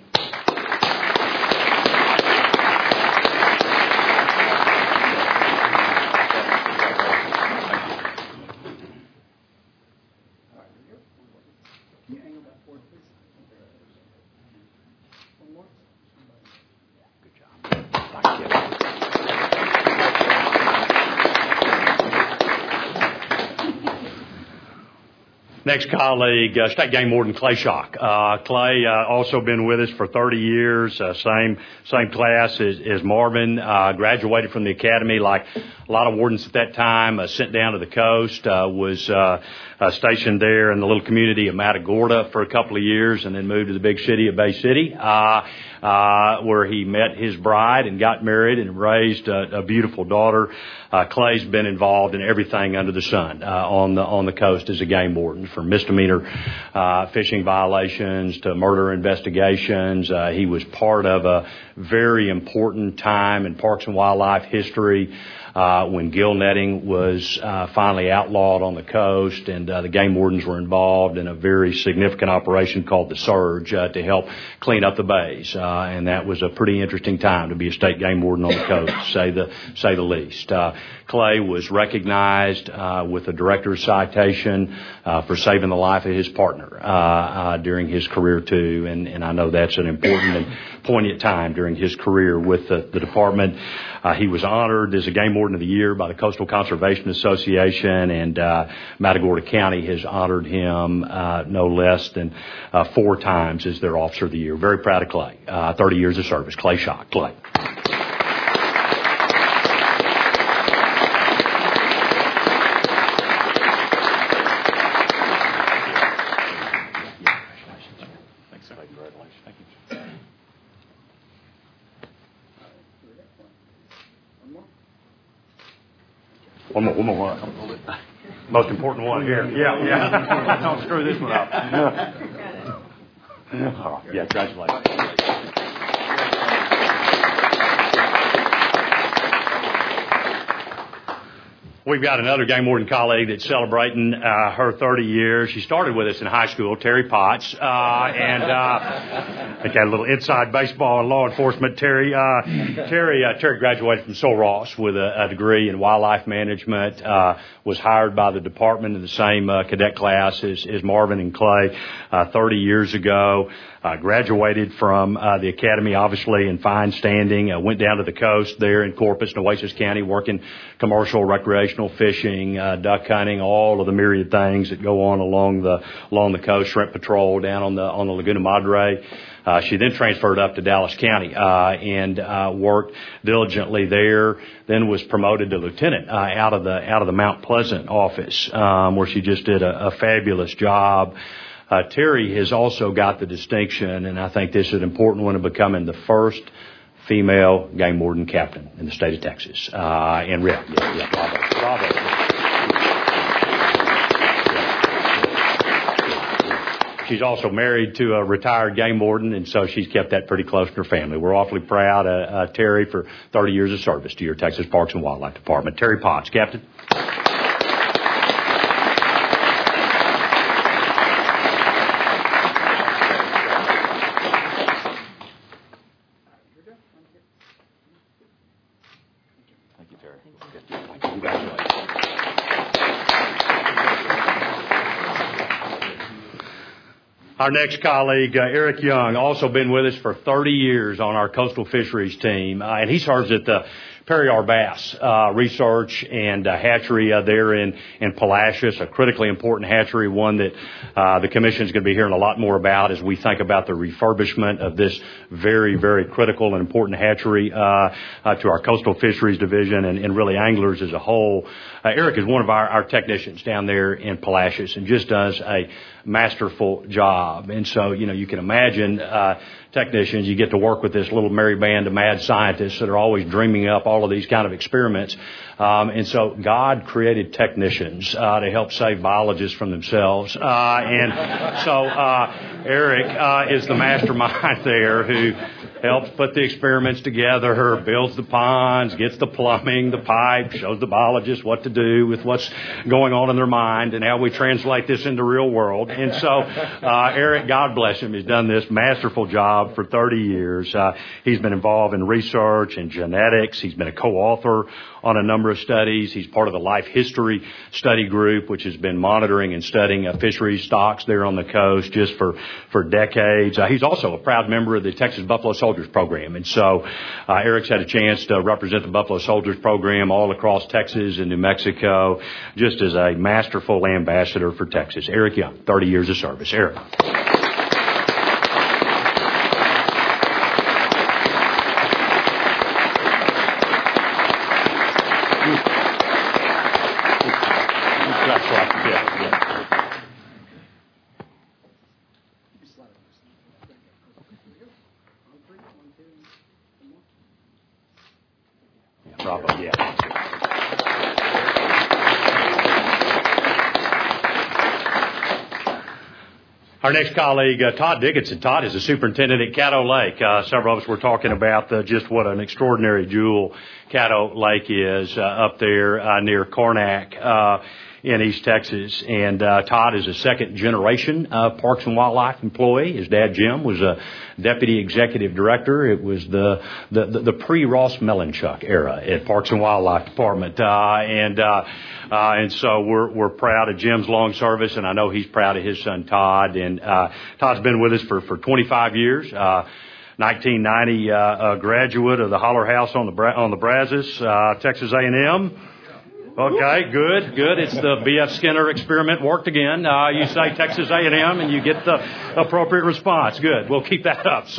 Next colleague, State Game Warden Clay Schock. Clay also been with us for 30 years, same class as Marvin. Graduated from the academy like a lot of wardens at that time. Sent down to the coast. Was stationed there in the little community of Matagorda for a couple of years, and then moved to the big city of Bay City, where he met his bride and got married and raised a beautiful daughter. Clay's been involved in everything under the sun on the coast as a game warden, from misdemeanor fishing violations to murder investigations. He was part of a very important time in Parks and Wildlife history when gill netting was finally outlawed on the coast, and the game wardens were involved in a very significant operation called the Surge to help clean up the bays, and that was a pretty interesting time to be a state game warden on the coast, to say the least. Clay was recognized with a director's citation for saving the life of his partner during his career too, and I know that's an important and poignant time during his career with the department. He was honored as a Game Warden of the Year by the Coastal Conservation Association, and Matagorda County has honored him no less than 4 times as their Officer of the Year. Very proud of Clay. 30 years of service. Clay Schock. Clay. One more. Most important one here. Yeah. Don't screw this one up. Yeah, congratulations. We've got another game warden colleague that's celebrating her 30 years. She started with us in high school, Terry Potts, and I got a little inside baseball and law enforcement. Terry graduated from Sul Ross with a degree in wildlife management. Was hired by the department in the same cadet class as Marvin and Clay 30 years ago. Graduated from the academy, obviously in fine standing. Went down to the coast there in Corpus, Nueces County, working commercial, recreational fishing, duck hunting, all of the myriad things that go on along the coast. Shrimp patrol down on the Laguna Madre. She then transferred up to Dallas County and worked diligently there. Then was promoted to lieutenant out of the Mount Pleasant office, where she just did a fabulous job. Terry has also got the distinction, and I think this is an important one, of becoming the first female game warden captain in the state of Texas. And bravo. She's also married to a retired game warden, and so she's kept that pretty close to her family. We're awfully proud of Terry for 30 years of service to your Texas Parks and Wildlife Department. Terry Potts, Captain. Eric. Congratulations. Our next colleague, Eric Young, also been with us for 30 years on our coastal fisheries team, and he serves at the Perry-R Bass Research and Hatchery there in Palacios, a critically important hatchery, one that the Commission is going to be hearing a lot more about as we think about the refurbishment of this very, very critical and important hatchery to our coastal fisheries division and really anglers as a whole. Eric is one of our technicians down there in Palacios and just does a masterful job. And so, you can imagine technicians, you get to work with this little merry band of mad scientists that are always dreaming up all of these kind of experiments. And so God created technicians to help save biologists from themselves. And so Eric is the mastermind there who helps put the experiments together, builds the ponds, gets the plumbing, the pipe, shows the biologists what to do with what's going on in their mind and how we translate this into real world. And so Eric, God bless him, has done this masterful job for 30 years. He's been involved in research and genetics. He's been a co-author on a number of studies. He's part of the Life History Study Group, which has been monitoring and studying fisheries stocks there on the coast just for decades. He's also a proud member of the Texas Buffalo Soldiers Program. And so Eric's had a chance to represent the Buffalo Soldiers Program all across Texas and New Mexico, just as a masterful ambassador for Texas. Eric Young, 30 years of service. Eric. Our next colleague, Todd Dickinson. Todd is the superintendent at Caddo Lake. Several of us were talking about just what an extraordinary jewel Caddo Lake is up there near Karnak in East Texas. And Todd is a second-generation Parks and Wildlife employee. His dad, Jim, was a deputy executive director. It was the pre-Ross Melanchuk era at Parks and Wildlife Department. And so we're proud of Jim's long service, and I know he's proud of his son, Todd. And Todd's been with us for 25 years. 1990 graduate of the Holler House on the Brazos, Texas A&M. Okay, good. It's the B.F. Skinner experiment worked again. You say Texas A&M and you get the appropriate response. Good. We'll keep that up.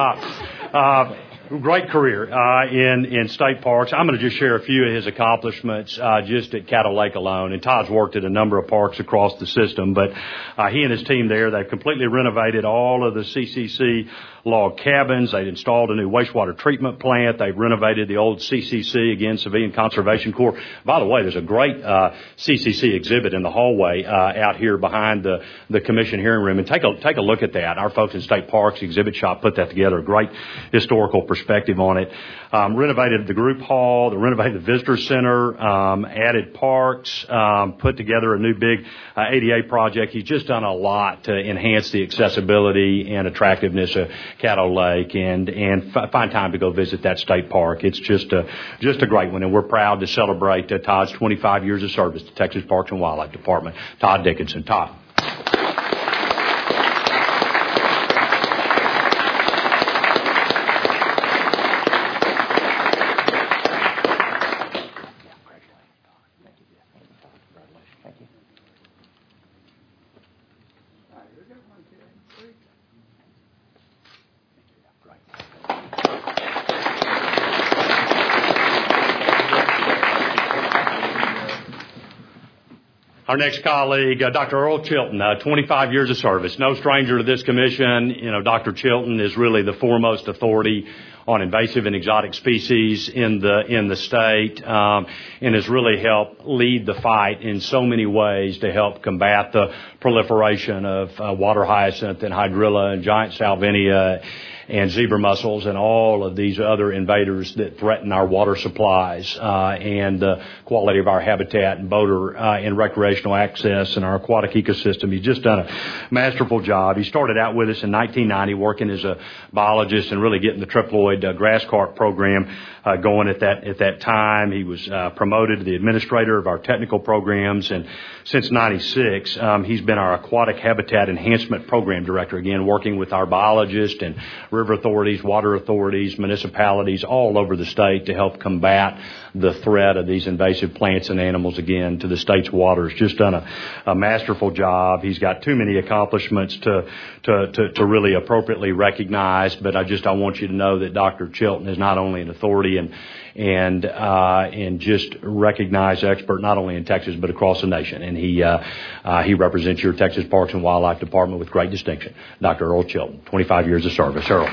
So, great career in state parks. I'm going to just share a few of his accomplishments just at Caddo Lake alone. And Todd's worked at a number of parks across the system, but he and his team there, they've completely renovated all of the CCC log cabins. They've installed a new wastewater treatment plant. They've renovated the old CCC, again, Civilian Conservation Corps. By the way, there's a great CCC exhibit in the hallway out here behind the commission hearing room. And take a look at that. Our folks in State Parks Exhibit Shop put that together. A great historical perspective on it. Renovated the group hall, renovated the visitor center, added parks, put together a new big ADA project. He's just done a lot to enhance the accessibility and attractiveness of Caddo Lake, and find time to go visit that state park. It's just a great one, and we're proud to celebrate Todd's 25 years of service to Texas Parks and Wildlife Department. Todd Dickinson. Todd. Our next colleague, Dr. Earl Chilton, 25 years of service. No stranger to this commission. Dr. Chilton is really the foremost authority on invasive and exotic species in the state, and has really helped lead the fight in so many ways to help combat the proliferation of water hyacinth and hydrilla and giant salvinia zebra mussels and all of these other invaders that threaten our water supplies and the quality of our habitat and boater and recreational access and our aquatic ecosystem. He's just done a masterful job. He started out with us in 1990 working as a biologist and really getting the triploid grass carp program going at that time. He was promoted to the administrator of our technical programs, and since 96, he's been our aquatic habitat enhancement program director, again, working with our biologists and river authorities, water authorities, municipalities all over the state to help combat the threat of these invasive plants and animals, again, to the state's waters. Just done a masterful job. He's got too many accomplishments to really appropriately recognize, but I want you to know that Dr. Chilton is not only an authority and just recognized expert not only in Texas but across the nation. And he represents your Texas Parks and Wildlife Department with great distinction. Dr. Earl Chilton, 25 years of service. Earl.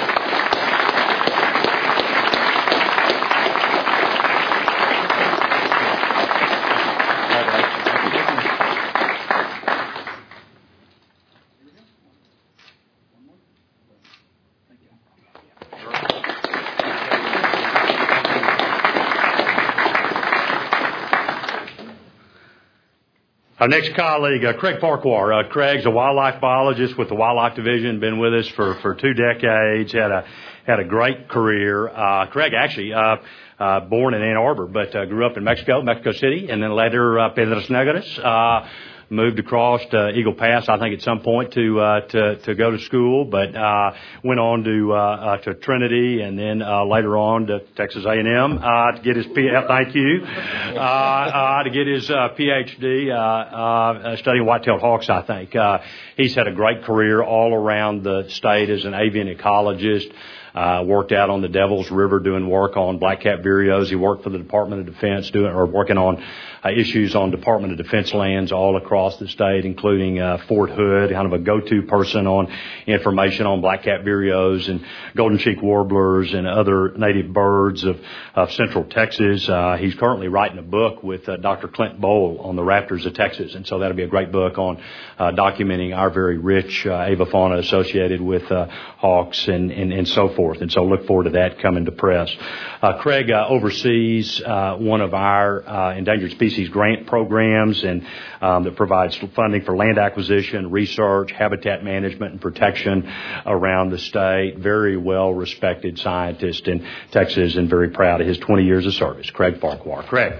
Our next colleague, Craig Farquhar. Craig's a wildlife biologist with the Wildlife Division, been with us for 2 decades, had a great career. Craig actually born in Ann Arbor, but grew up in Mexico City, and then later Piedras Negras. Moved across to Eagle Pass, I think, at some point to go to school, but went on to Trinity, and then later on to Texas A&M to get his thank you to get his PhD studying white-tailed hawks. I think he's had a great career all around the state as an avian ecologist. Worked out on the Devil's River doing work on black-capped vireos. He worked for the Department of Defense working on issues on Department of Defense lands all across the state, including Fort Hood, kind of a go-to person on information on black-capped vireos and golden cheek warblers and other native birds of central Texas. He's currently writing a book with Dr. Clint Bowl on the raptors of Texas, and so that'll be a great book on documenting our very rich avifauna associated with hawks and so forth. And so look forward to that coming to press. Craig oversees one of our endangered species grant programs and that provides funding for land acquisition, research, habitat management, and protection around the state. Very well-respected scientist in Texas and very proud of his 20 years of service. Craig Farquhar. Craig.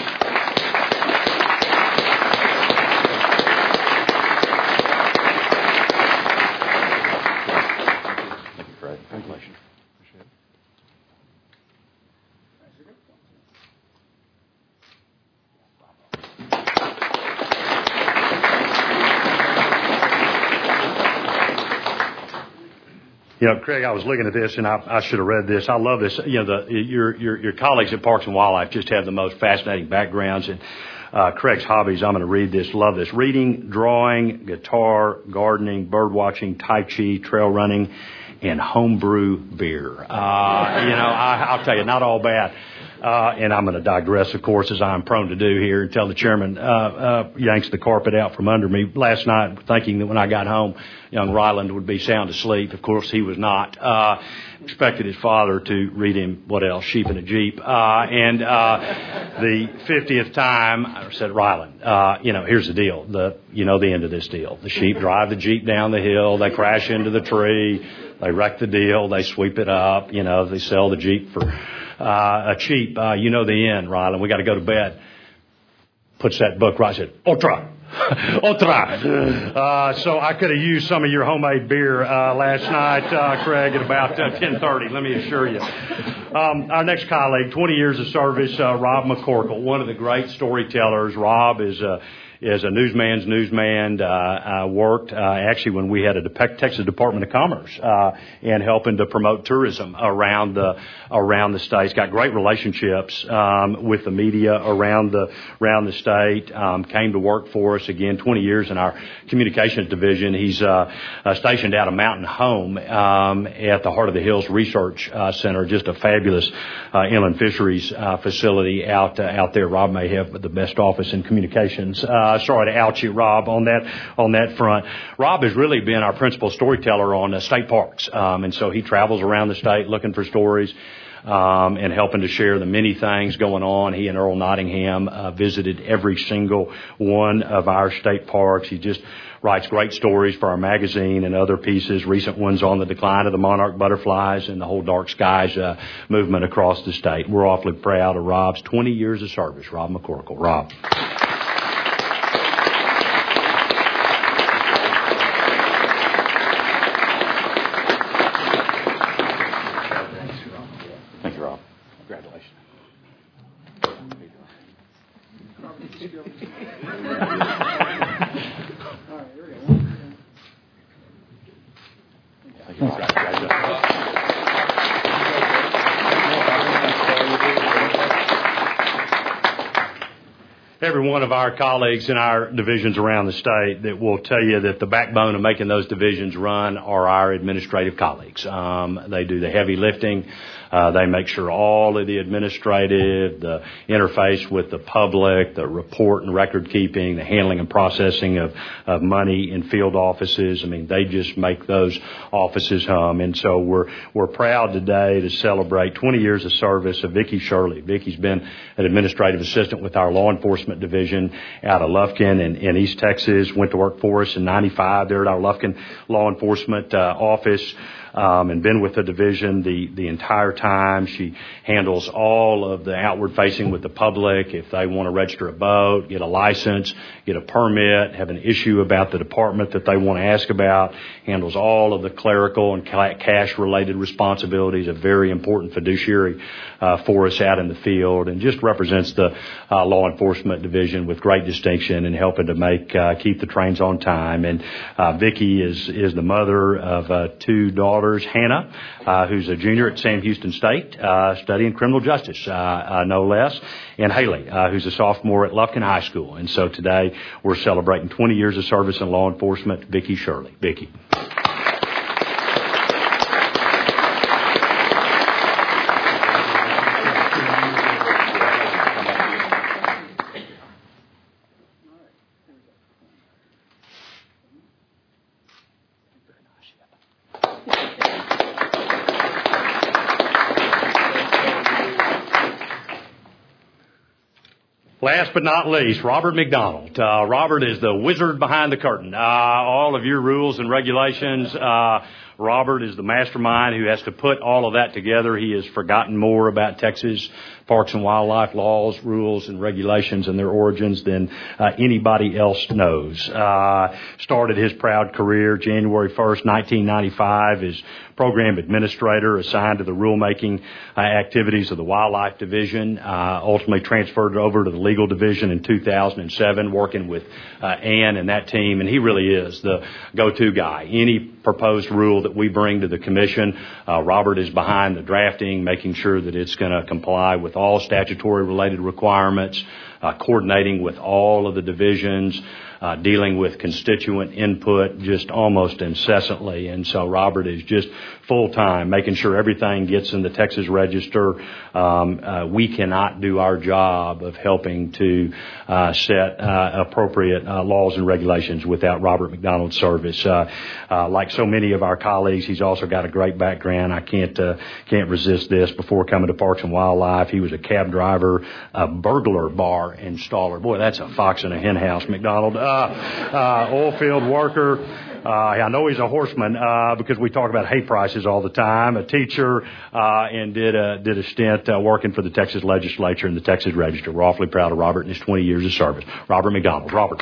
You know, Craig, I was looking at this, and I should have read this. I love this. You know, your colleagues at Parks and Wildlife just have the most fascinating backgrounds. And Craig's hobbies, I'm going to read this. Love this. Reading, drawing, guitar, gardening, bird watching, tai chi, trail running, and homebrew beer. I'll tell you, not all bad. And I'm going to digress, of course, as I'm prone to do here, and tell the chairman yanks the carpet out from under me last night, thinking that when I got home, young Ryland would be sound asleep. Of course, he was not. Expected his father to read him, what else, Sheep in a Jeep. And the 50th time, I said, Ryland, here's the deal. The end of this deal. The sheep drive the Jeep down the hill. They crash into the tree. They wreck the deal. They sweep it up. They sell the Jeep for cheap. The end, Ryland. We got to go to bed. Puts that book right. I said, Otra. So I could have used some of your homemade beer last night, Craig, at about 10:30. Let me assure you. Our next colleague, 20 years of service, Rob McCorkle, one of the great storytellers. Rob is a newsman's newsman. Worked actually when we had a Texas Department of Commerce and helping to promote tourism around the state. He's got great relationships with the media around the state. Came to work for us again 20 years in our communications division. He's stationed out of Mountain Home at the Heart of the Hills Research Center. Just a fabulous inland fisheries facility out there. Rob may have the best office in communications Sorry to out you, Rob, on that front. Rob has really been our principal storyteller on state parks, and so he travels around the state looking for stories. And helping to share the many things going on. He and Earl Nottingham visited every single one of our state parks. He just writes great stories for our magazine and other pieces, recent ones on the decline of the monarch butterflies and the whole dark skies movement across the state. We're awfully proud of Rob's 20 years of service. Rob McCorkle. Rob. Every one of our colleagues in our divisions around the state that will tell you that the backbone of making those divisions run are our administrative colleagues. They do the heavy lifting. They make sure all of the administrative, the interface with the public, the report and record keeping, the handling and processing of money in field offices. I mean, they just make those offices hum. And so we're proud today to celebrate 20 years of service of Vicki Shirley. Vicki's been an administrative assistant with our law enforcement division out of Lufkin in East Texas. Went to work for us in 95 there at our Lufkin law enforcement office. And been with the division the entire time. She handles all of the outward facing with the public. If they want to register a boat, get a license, get a permit, have an issue about the department that they want to ask about, handles all of the clerical and cash related responsibilities, a very important fiduciary for us out in the field, and just represents the law enforcement division with great distinction and helping to keep the trains on time. And Vicki is the mother of two daughters. Hannah, who's a junior at Sam Houston State, studying criminal justice, no less, and Haley, who's a sophomore at Lufkin High School. And so today we're celebrating 20 years of service in law enforcement. Vicki Shirley. Vicki. Last but not least, Robert McDonald. Robert is the wizard behind the curtain. All of your rules and regulations, Robert is the mastermind who has to put all of that together. He has forgotten more about Texas parks and wildlife laws, rules, and regulations and their origins than anybody else knows. Started his proud career January 1st, 1995 as program administrator assigned to the rulemaking activities of the Wildlife Division. Ultimately transferred over to the Legal Division in 2007, working with Ann and that team. And he really is the go-to guy. Any proposed rule that we bring to the commission, Robert is behind the drafting, making sure that it's going to comply with all statutory related requirements, coordinating with all of the divisions, dealing with constituent input just almost incessantly. And so Robert is just full-time, making sure everything gets in the Texas Register. We cannot do our job of helping to set appropriate laws and regulations without Robert McDonald's service. Like so many of our colleagues, he's also got a great background. I can't resist this. Before coming to Parks and Wildlife, he was a cab driver, a burglar bar installer. Boy, that's a fox in a hen house, McDonald. Oil field worker. I know he's a horseman because we talk about hay prices all the time. A teacher and did a stint working for the Texas Legislature and the Texas Register. We're awfully proud of Robert and his 20 years of service. Robert McDonald. Robert.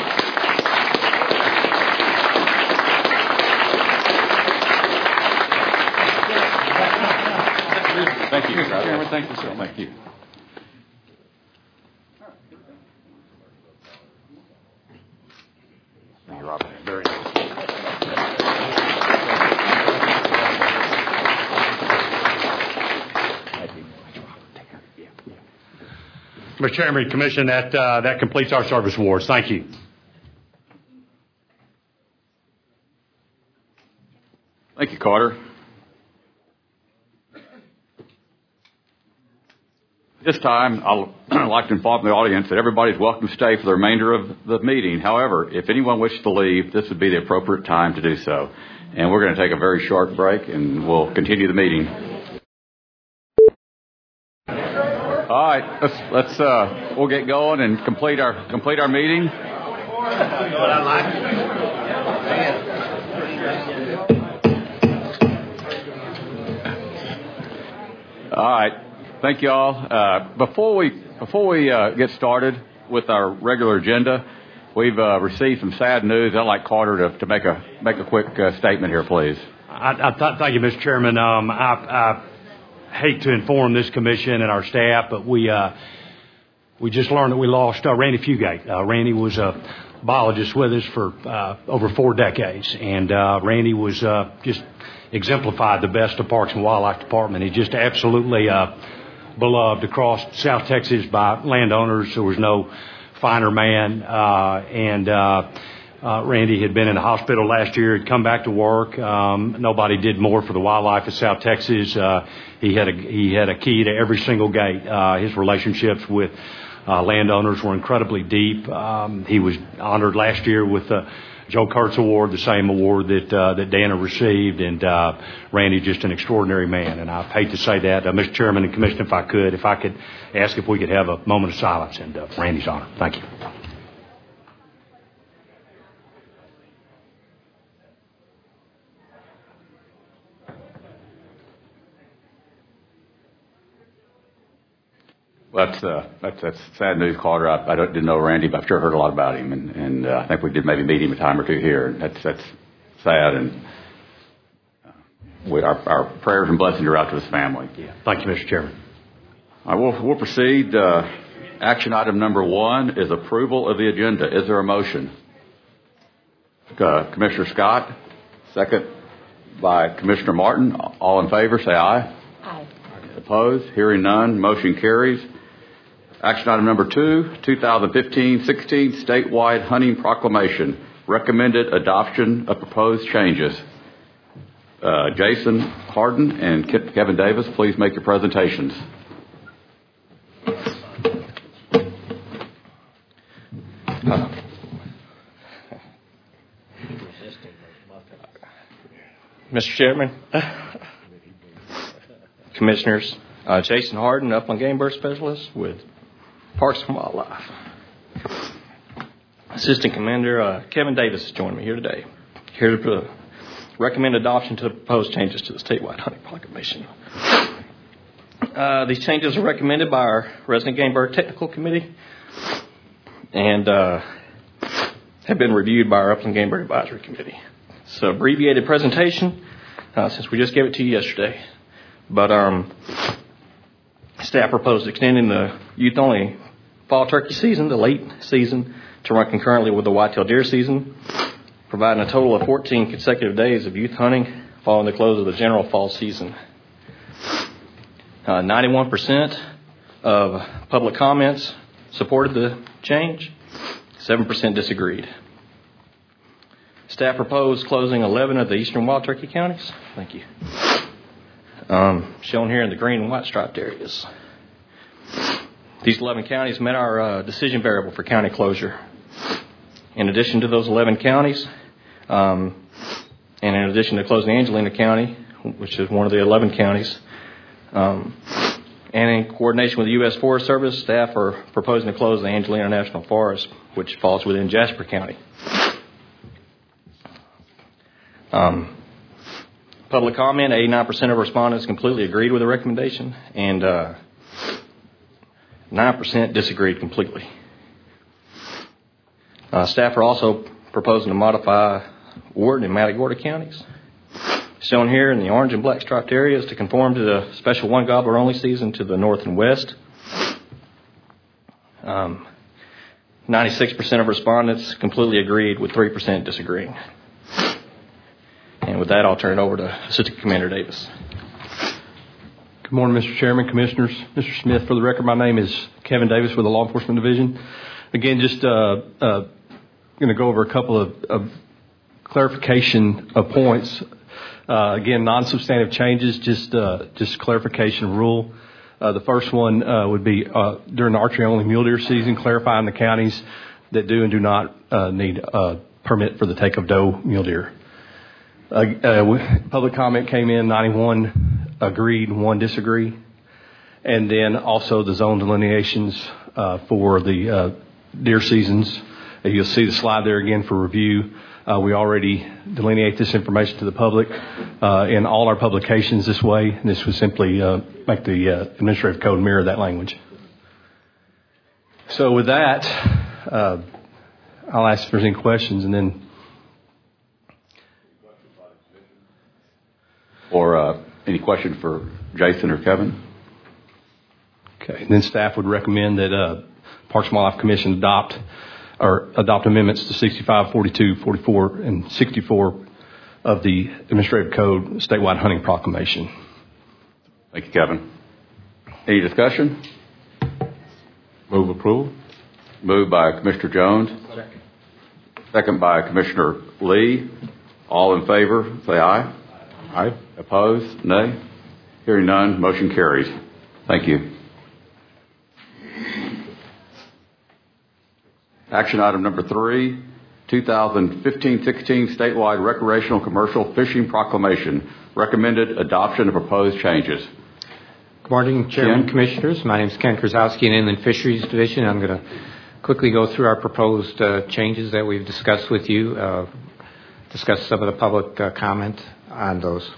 Thank you, Mr. Chairman. Thank you, sir. Thank you. Thank you, Robert. Very nice. Mr. Chairman, Commission, that completes our service awards. Thank you. Thank you, Carter. This time, I'd like to inform the audience that everybody's welcome to stay for the remainder of the meeting. However, if anyone wishes to leave, this would be the appropriate time to do so. And we're going to take a very short break, and we'll continue the meeting. All right, let's we'll get going and complete our meeting. All right, thank you all. Before we get started with our regular agenda, we've received some sad news. I'd like Carter to make a quick statement here, please. Thank you, Mr. Chairman. I hate to inform this commission and our staff, but we just learned that we lost Randy Fugate. Randy was a biologist with us for over 4 decades, and Randy was just exemplified the best of Parks and Wildlife Department. He just absolutely beloved across South Texas by landowners. There was no finer man, and Randy had been in the hospital last year, had come back to work. Nobody did more for the wildlife of South Texas. He had a key to every single gate. His relationships with landowners were incredibly deep. He was honored last year with the Joe Kurtz Award, the same award that Dana received, and Randy just an extraordinary man. And I hate to say that, Mr. Chairman and Commissioner, if I could ask if we could have a moment of silence in Randy's honor. Thank you. That's sad news, Carter. I didn't know Randy, but I've sure heard a lot about him, and I think we did maybe meet him a time or two here. That's sad, and our prayers and blessings are out to his family. Yeah. Thank you, Mr. Chairman. All right, we'll proceed. Action item number 1 is approval of the agenda. Is there a motion? Commissioner Scott, second by Commissioner Martin. All in favor, say aye. Aye. Opposed? Hearing none, motion carries. Action item number 2, 2015-16 statewide hunting proclamation. Recommended adoption of proposed changes. Jason Harden and Kevin Davis, please make your presentations. Mr. Chairman, Commissioners, Jason Harden, Upland Game Bird Specialist with Parks and Wildlife. Assistant Commander Kevin Davis is joining me here today. Here to recommend adoption to the proposed changes to the statewide hunting proclamation. These changes are recommended by our Resident Game Bird Technical Committee and have been reviewed by our Upland Game Bird Advisory Committee. It's an abbreviated presentation since we just gave it to you yesterday. But staff proposed extending the youth-only fall turkey season, the late season, to run concurrently with the whitetail deer season, providing a total of 14 consecutive days of youth hunting following the close of the general fall season. 91% of public comments supported the change, 7% disagreed. Staff proposed closing 11 of the eastern wild turkey counties. Thank you. Shown here in the green and white striped areas. These 11 counties met our decision variable for county closure. In addition to those 11 counties, and in addition to closing Angelina County, which is one of the 11 counties, and in coordination with the U.S. Forest Service, staff are proposing to close the Angelina National Forest, which falls within Jasper County. Public comment, 89% of respondents completely agreed with the recommendation, and 9% disagreed completely. Staff are also proposing to modify Ward and Matagorda counties, shown here in the orange and black striped areas, to conform to the special one gobbler only season to the north and west. 96% of respondents completely agreed, with 3% disagreeing. And with that, I'll turn it over to Assistant Commander Davis. Good morning, Mr. Chairman, Commissioners. Mr. Smith, for the record, my name is Kevin Davis with the Law Enforcement Division. Again, just going to go over a couple of clarification of points. Again, non-substantive changes, just clarification of rule. The first one would be during the archery-only mule deer season, clarifying the counties that do and do not need a permit for the take of doe mule deer. Public comment came in, 91 agreed, 1 disagreed. And then also the zone delineations for the deer seasons. You'll see the slide there again for review. We already delineate this information to the public in all our publications this way. And this would simply make the administrative code mirror that language. So with that, I'll ask if there's any questions, and then or any question for Jason or Kevin? Okay. And then staff would recommend that Parks and Wildlife Commission adopt amendments to 65, 42, 44, and 64 of the Administrative Code Statewide Hunting Proclamation. Thank you, Kevin. Any discussion? Move approval. Moved by Commissioner Jones. Second by Commissioner Lee. All in favor, say aye. Aye. Opposed? Nay. Hearing none, motion carries. Thank you. Action item number 3, 2015-16 statewide recreational commercial fishing proclamation. Recommended adoption of proposed changes. Good morning, Chairman Ken? Commissioners. My name is Ken Krasowski in Inland Fisheries Division. I'm going to quickly go through our proposed changes that we've discussed with you, discuss some of the public comment on those.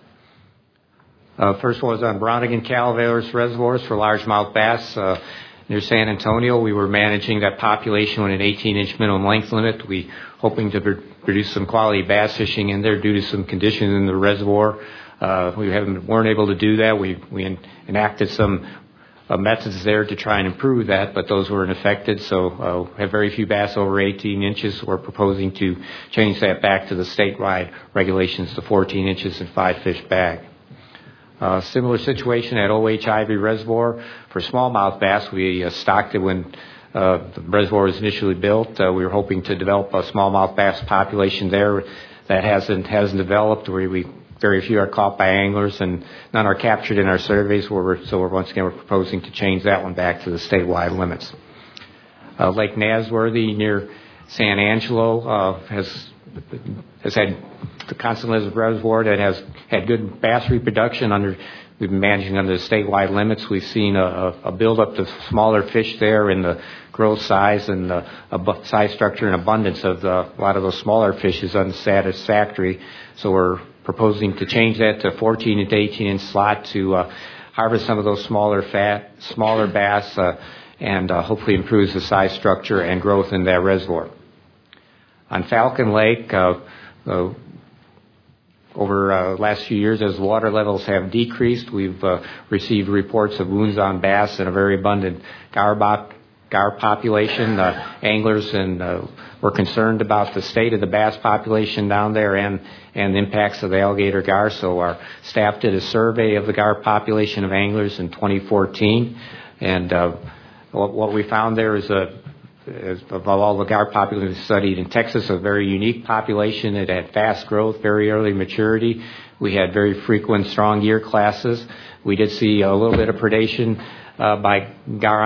First one was on Browning and Calaveras reservoirs for largemouth bass. Near San Antonio, we were managing that population with an 18-inch minimum length limit. We hoping to produce some quality bass fishing in there due to some conditions in the reservoir. We weren't able to do that. We enacted some methods there to try and improve that, but those weren't affected. So have very few bass over 18 inches. We're proposing to change that back to the statewide regulations to 14 inches and 5-fish bag. Similar situation at O.H. Ivy Reservoir. For smallmouth bass, we stocked it when the reservoir was initially built. We were hoping to develop a smallmouth bass population there that hasn't developed. Very few are caught by anglers, and none are captured in our surveys. So once again, we're proposing to change that one back to the statewide limits. Lake Nasworthy near San Angelo has had the Constant Lizard Reservoir that has had good bass reproduction. We've been managing under the statewide limits. We've seen a buildup of smaller fish there in the growth size and the size structure and abundance of a lot of those smaller fish is unsatisfactory. So we're proposing to change that to 14 to 18 inch slot to harvest some of those smaller bass and hopefully improves the size structure and growth in that reservoir. On Falcon Lake, over the last few years, as water levels have decreased, we've received reports of wounds on bass and a very abundant gar population. Anglers were concerned about the state of the bass population down there and the impacts of the alligator gar. So our staff did a survey of the gar population of anglers in 2014, and what we found there is of all the gar populations studied in Texas, a very unique population. It had fast growth, very early maturity. We had very frequent strong year classes. We did see a little bit of predation by gar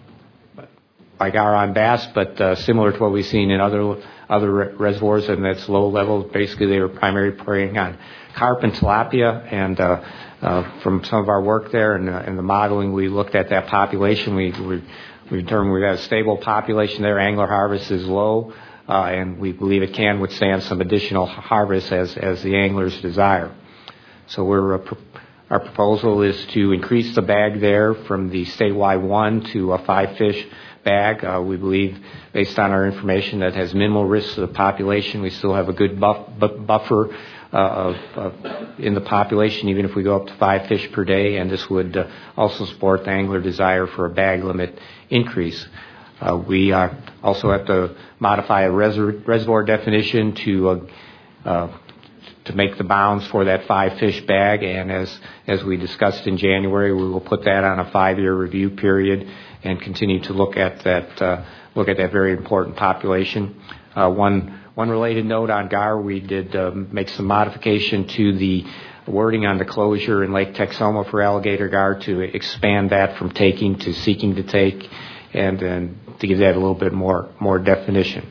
on bass, but similar to what we've seen in other reservoirs, and that's low level. Basically, they were primarily preying on carp and tilapia. And from some of our work there and the modeling, we looked at that population. We determined we've got a stable population there. Angler harvest is low, and we believe it can withstand some additional harvest as the anglers desire. So our proposal is to increase the bag there from the statewide 1 to a 5-fish bag. We believe, based on our information, that has minimal risk to the population. We still have a good buffer in the population, even if we go up to 5 fish per day, and this would also support the angler desire for a bag limit increase. We also have to modify a reservoir definition to make the bounds for that 5-fish bag, and as we discussed in January, we will put that on a 5-year review period and continue to look at that very important population. One related note on gar, we did make some modification to the wording on the closure in Lake Texoma for alligator gar to expand that from taking to seeking to take, and to give that a little bit more definition.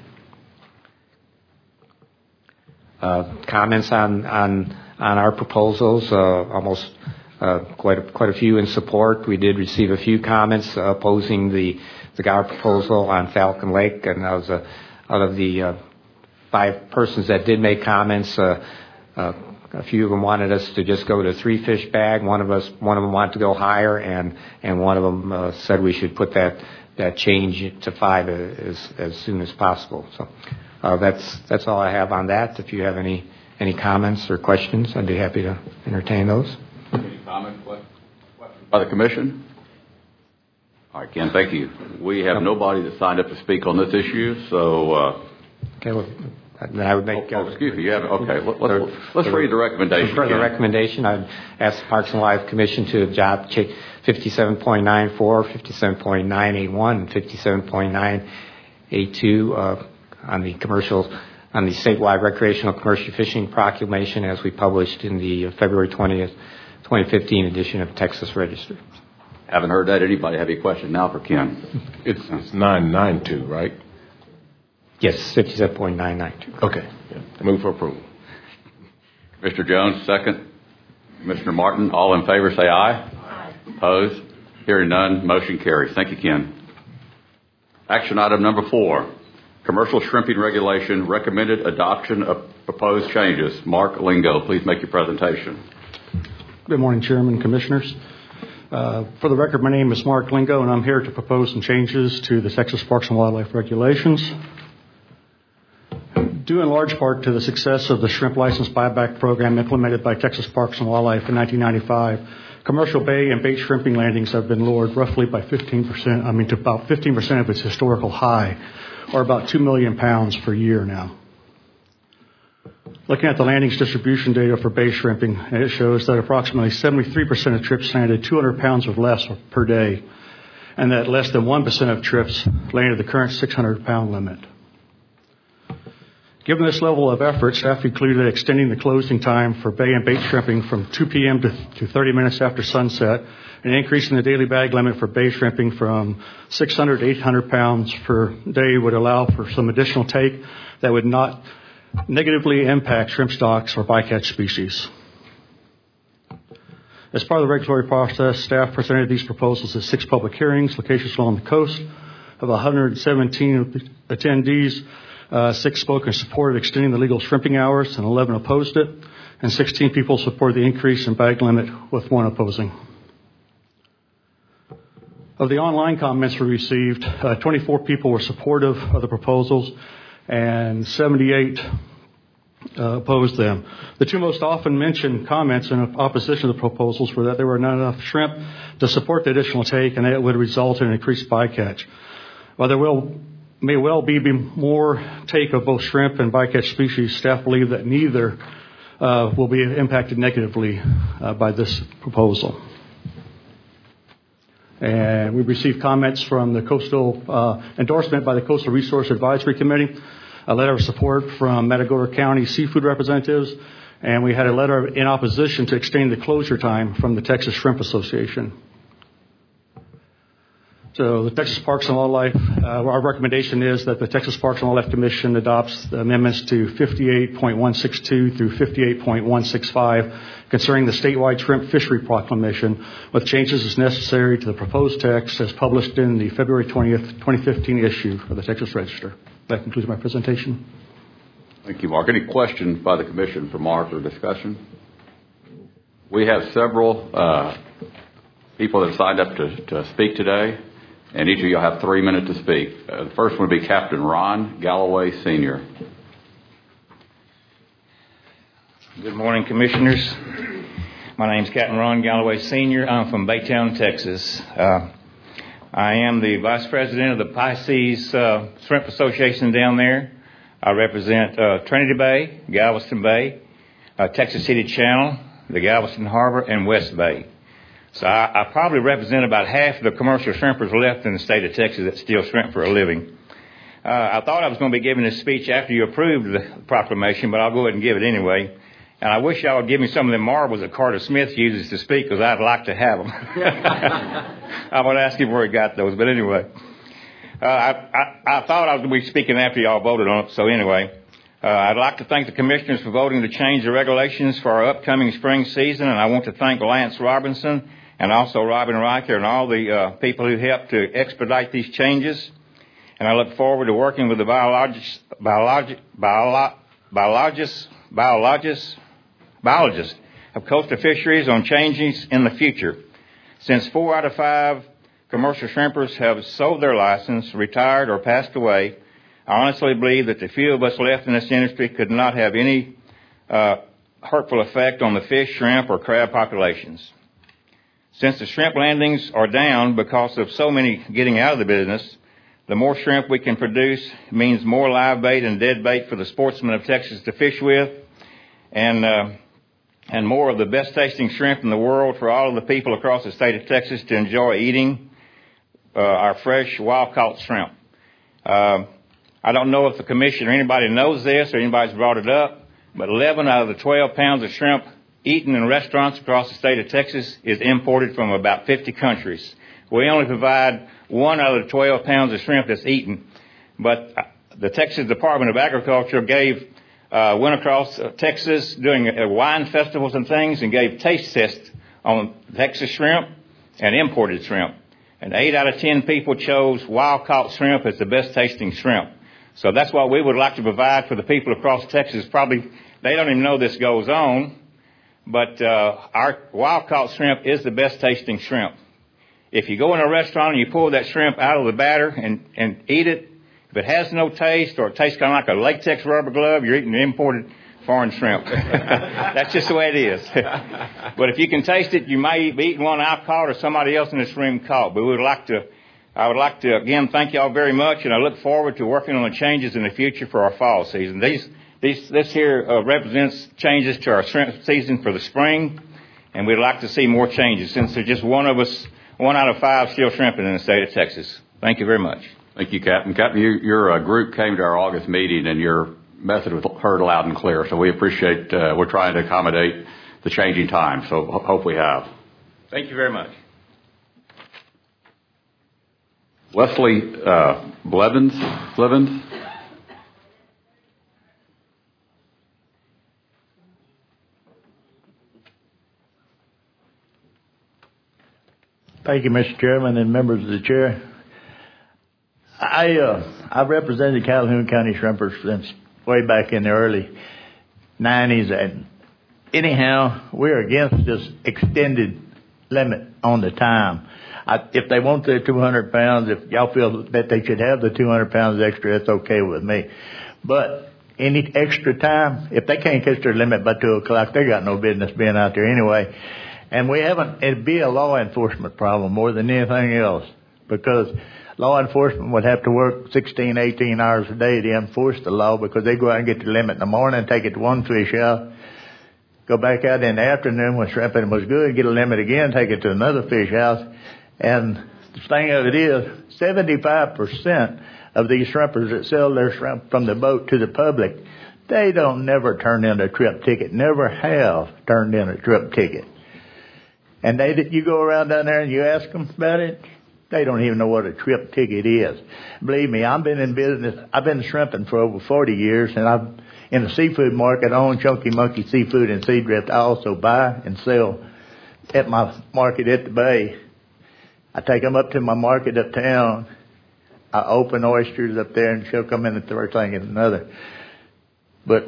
Comments on our proposals, almost quite a few in support. We did receive a few comments opposing the gar proposal on Falcon Lake, and that was out of the 5 persons that did make comments. A few of them wanted us to just go to 3 fish bag. One of them wanted to go higher, and one of them said we should put that change to 5 as soon as possible. So that's all I have on that. If you have any comments or questions, I'd be happy to entertain those. Any comments, questions by the commission? All right, Ken, thank you. We have nobody that signed up to speak on this issue, so. Okay, well, then I would make. Excuse me. You have okay. Let's read the recommendation. For the recommendation, I'd ask the Parks and Wildlife Commission to adopt 57.94, 57.981, and 57.982 on the statewide recreational commercial fishing proclamation as we published in the February 20th, 2015 edition of Texas Register. Haven't heard that. Anybody have any question now for Ken? It's 992, right? Yes, 57.992. Okay. Yeah. Move for approval. Mr. Jones, second. Commissioner Martin, all in favor say aye. Aye. Opposed? Hearing none, motion carries. Thank you, Ken. Action item number 4, commercial shrimping regulation, recommended adoption of proposed changes. Mark Lingo, please make your presentation. Good morning, Chairman, Commissioners. For the record, my name is Mark Lingo, and I'm here to propose some changes to the Texas Parks and Wildlife regulations. Due in large part to the success of the shrimp license buyback program implemented by Texas Parks and Wildlife in 1995, commercial bay and bait shrimping landings have been lowered roughly by 15%, to about 15% of its historical high, or about 2 million pounds per year now. Looking at the landings distribution data for bay shrimping, it shows that approximately 73% of trips landed 200 pounds or less per day, and that less than 1% of trips landed the current 600-pound limit. Given this level of effort, staff concluded extending the closing time for bay and bait shrimping from 2 p.m. to 30 minutes after sunset, and increasing the daily bag limit for bay shrimping from 600 to 800 pounds per day would allow for some additional take that would not negatively impact shrimp stocks or bycatch species. As part of the regulatory process, staff presented these proposals at 6 public hearings, locations along the coast. Of 117 attendees, 6 spoke in support of extending the legal shrimping hours, and 11 opposed it, and 16 people supported the increase in bag limit, with 1 opposing. Of the online comments we received, 24 people were supportive of the proposals, and 78 opposed them. The 2 most often mentioned comments in opposition to the proposals were that there were not enough shrimp to support the additional take, and that it would result in increased bycatch. While there may well be more take of both shrimp and bycatch species, staff believe that neither will be impacted negatively by this proposal. And we received comments from the coastal endorsement by the Coastal Resource Advisory Committee, a letter of support from Matagorda County seafood representatives, and we had a letter in opposition to extending the closure time from the Texas Shrimp Association. So the Texas Parks and Wildlife, our recommendation is that the Texas Parks and Wildlife Commission adopts the amendments to 58.162 through 58.165 concerning the statewide shrimp fishery proclamation, with changes as necessary to the proposed text as published in the February 20th, 2015 issue of the Texas Register. That concludes my presentation. Thank you, Mark. Any questions by the Commission for Mark or discussion? We have several people that have signed up to speak today. And each of you will have 3 minutes to speak. The first one will be Captain Ron Galloway, Sr. Good morning, Commissioners. My name is Captain Ron Galloway, Sr. I'm from Baytown, Texas. I am the Vice President of the Pisces Shrimp Association down there. I represent Trinity Bay, Galveston Bay, Texas City Channel, the Galveston Harbor, and West Bay. So I probably represent about half of the commercial shrimpers left in the state of Texas that still shrimp for a living. I thought I was going to be giving this speech after you approved the proclamation, but I'll go ahead and give it anyway. And I wish y'all would give me some of them marbles that Carter Smith uses to speak, because I'd like to have them. I'm going to ask him where he got those. But anyway, I thought I was going to be speaking after y'all voted on it. So anyway, I'd like to thank the commissioners for voting to change the regulations for our upcoming spring season. And I want to thank Lance Robinson and also Robin Riker and all the people who helped to expedite these changes. And I look forward to working with the biologists of coastal fisheries on changes in the future. Since 4 out of 5 commercial shrimpers have sold their license, retired, or passed away, I honestly believe that the few of us left in this industry could not have any hurtful effect on the fish, shrimp, or crab populations. Since the shrimp landings are down because of so many getting out of the business, the more shrimp we can produce means more live bait and dead bait for the sportsmen of Texas to fish with, and more of the best tasting shrimp in the world for all of the people across the state of Texas to enjoy eating our fresh wild caught shrimp. I don't know if the commission or anybody knows this or anybody's brought it up, but 11 out of the 12 pounds of shrimp eaten in restaurants across the state of Texas is imported from about 50 countries. We only provide 1 out of the 12 pounds of shrimp that's eaten, but the Texas Department of Agriculture went across Texas doing wine festivals and things and gave taste tests on Texas shrimp and imported shrimp. And 8 out of 10 people chose wild-caught shrimp as the best-tasting shrimp. So that's what we would like to provide for the people across Texas. Probably they don't even know this goes on, but our wild-caught shrimp is the best-tasting shrimp. If you go in a restaurant and you pull that shrimp out of the batter and eat it, if it has no taste or it tastes kind of like a latex rubber glove, you're eating imported foreign shrimp. That's just the way it is. But if you can taste it, you may be eating one I've caught or somebody else in this room caught. But I would like to again thank y'all very much, and I look forward to working on the changes in the future for our fall season. This here represents changes to our shrimp season for the spring, and we'd like to see more changes since there's just one out of 5 still shrimping in the state of Texas. Thank you very much. Thank you, Captain. Captain, your group came to our August meeting, and your message was heard loud and clear. So we appreciate, we're trying to accommodate the changing times. So hope we have. Thank you very much. Wesley Blevins. Thank you, Mr. Chairman and members of the chair. I've represented Calhoun County shrimpers since way back in the early 90s, and anyhow, we're against this extended limit on the time. If they want their 200 pounds, if y'all feel that they should have the 200 pounds extra, that's okay with me. But any extra time, if they can't catch their limit by 2 o'clock, they got no business being out there anyway. And it'd be a law enforcement problem more than anything else, because law enforcement would have to work 16, 18 hours a day to enforce the law, because they go out and get the limit in the morning, take it to one fish out, go back out in the afternoon when shrimping was good, get a limit again, take it to another fish house. And the thing of it is, 75% of these shrimpers that sell their shrimp from the boat to the public, they don't never turn in a trip ticket, never have turned in a trip ticket. And you go around down there and you ask them about it, they don't even know what a trip ticket is. Believe me, I've been in business, I've been shrimping for over 40 years, and I'm in the seafood market. I own Chunky Monkey Seafood and Sea Drift. I also buy and sell at my market at the bay. I take them up to my market uptown. I open oysters up there and she'll come in the first thing and another. But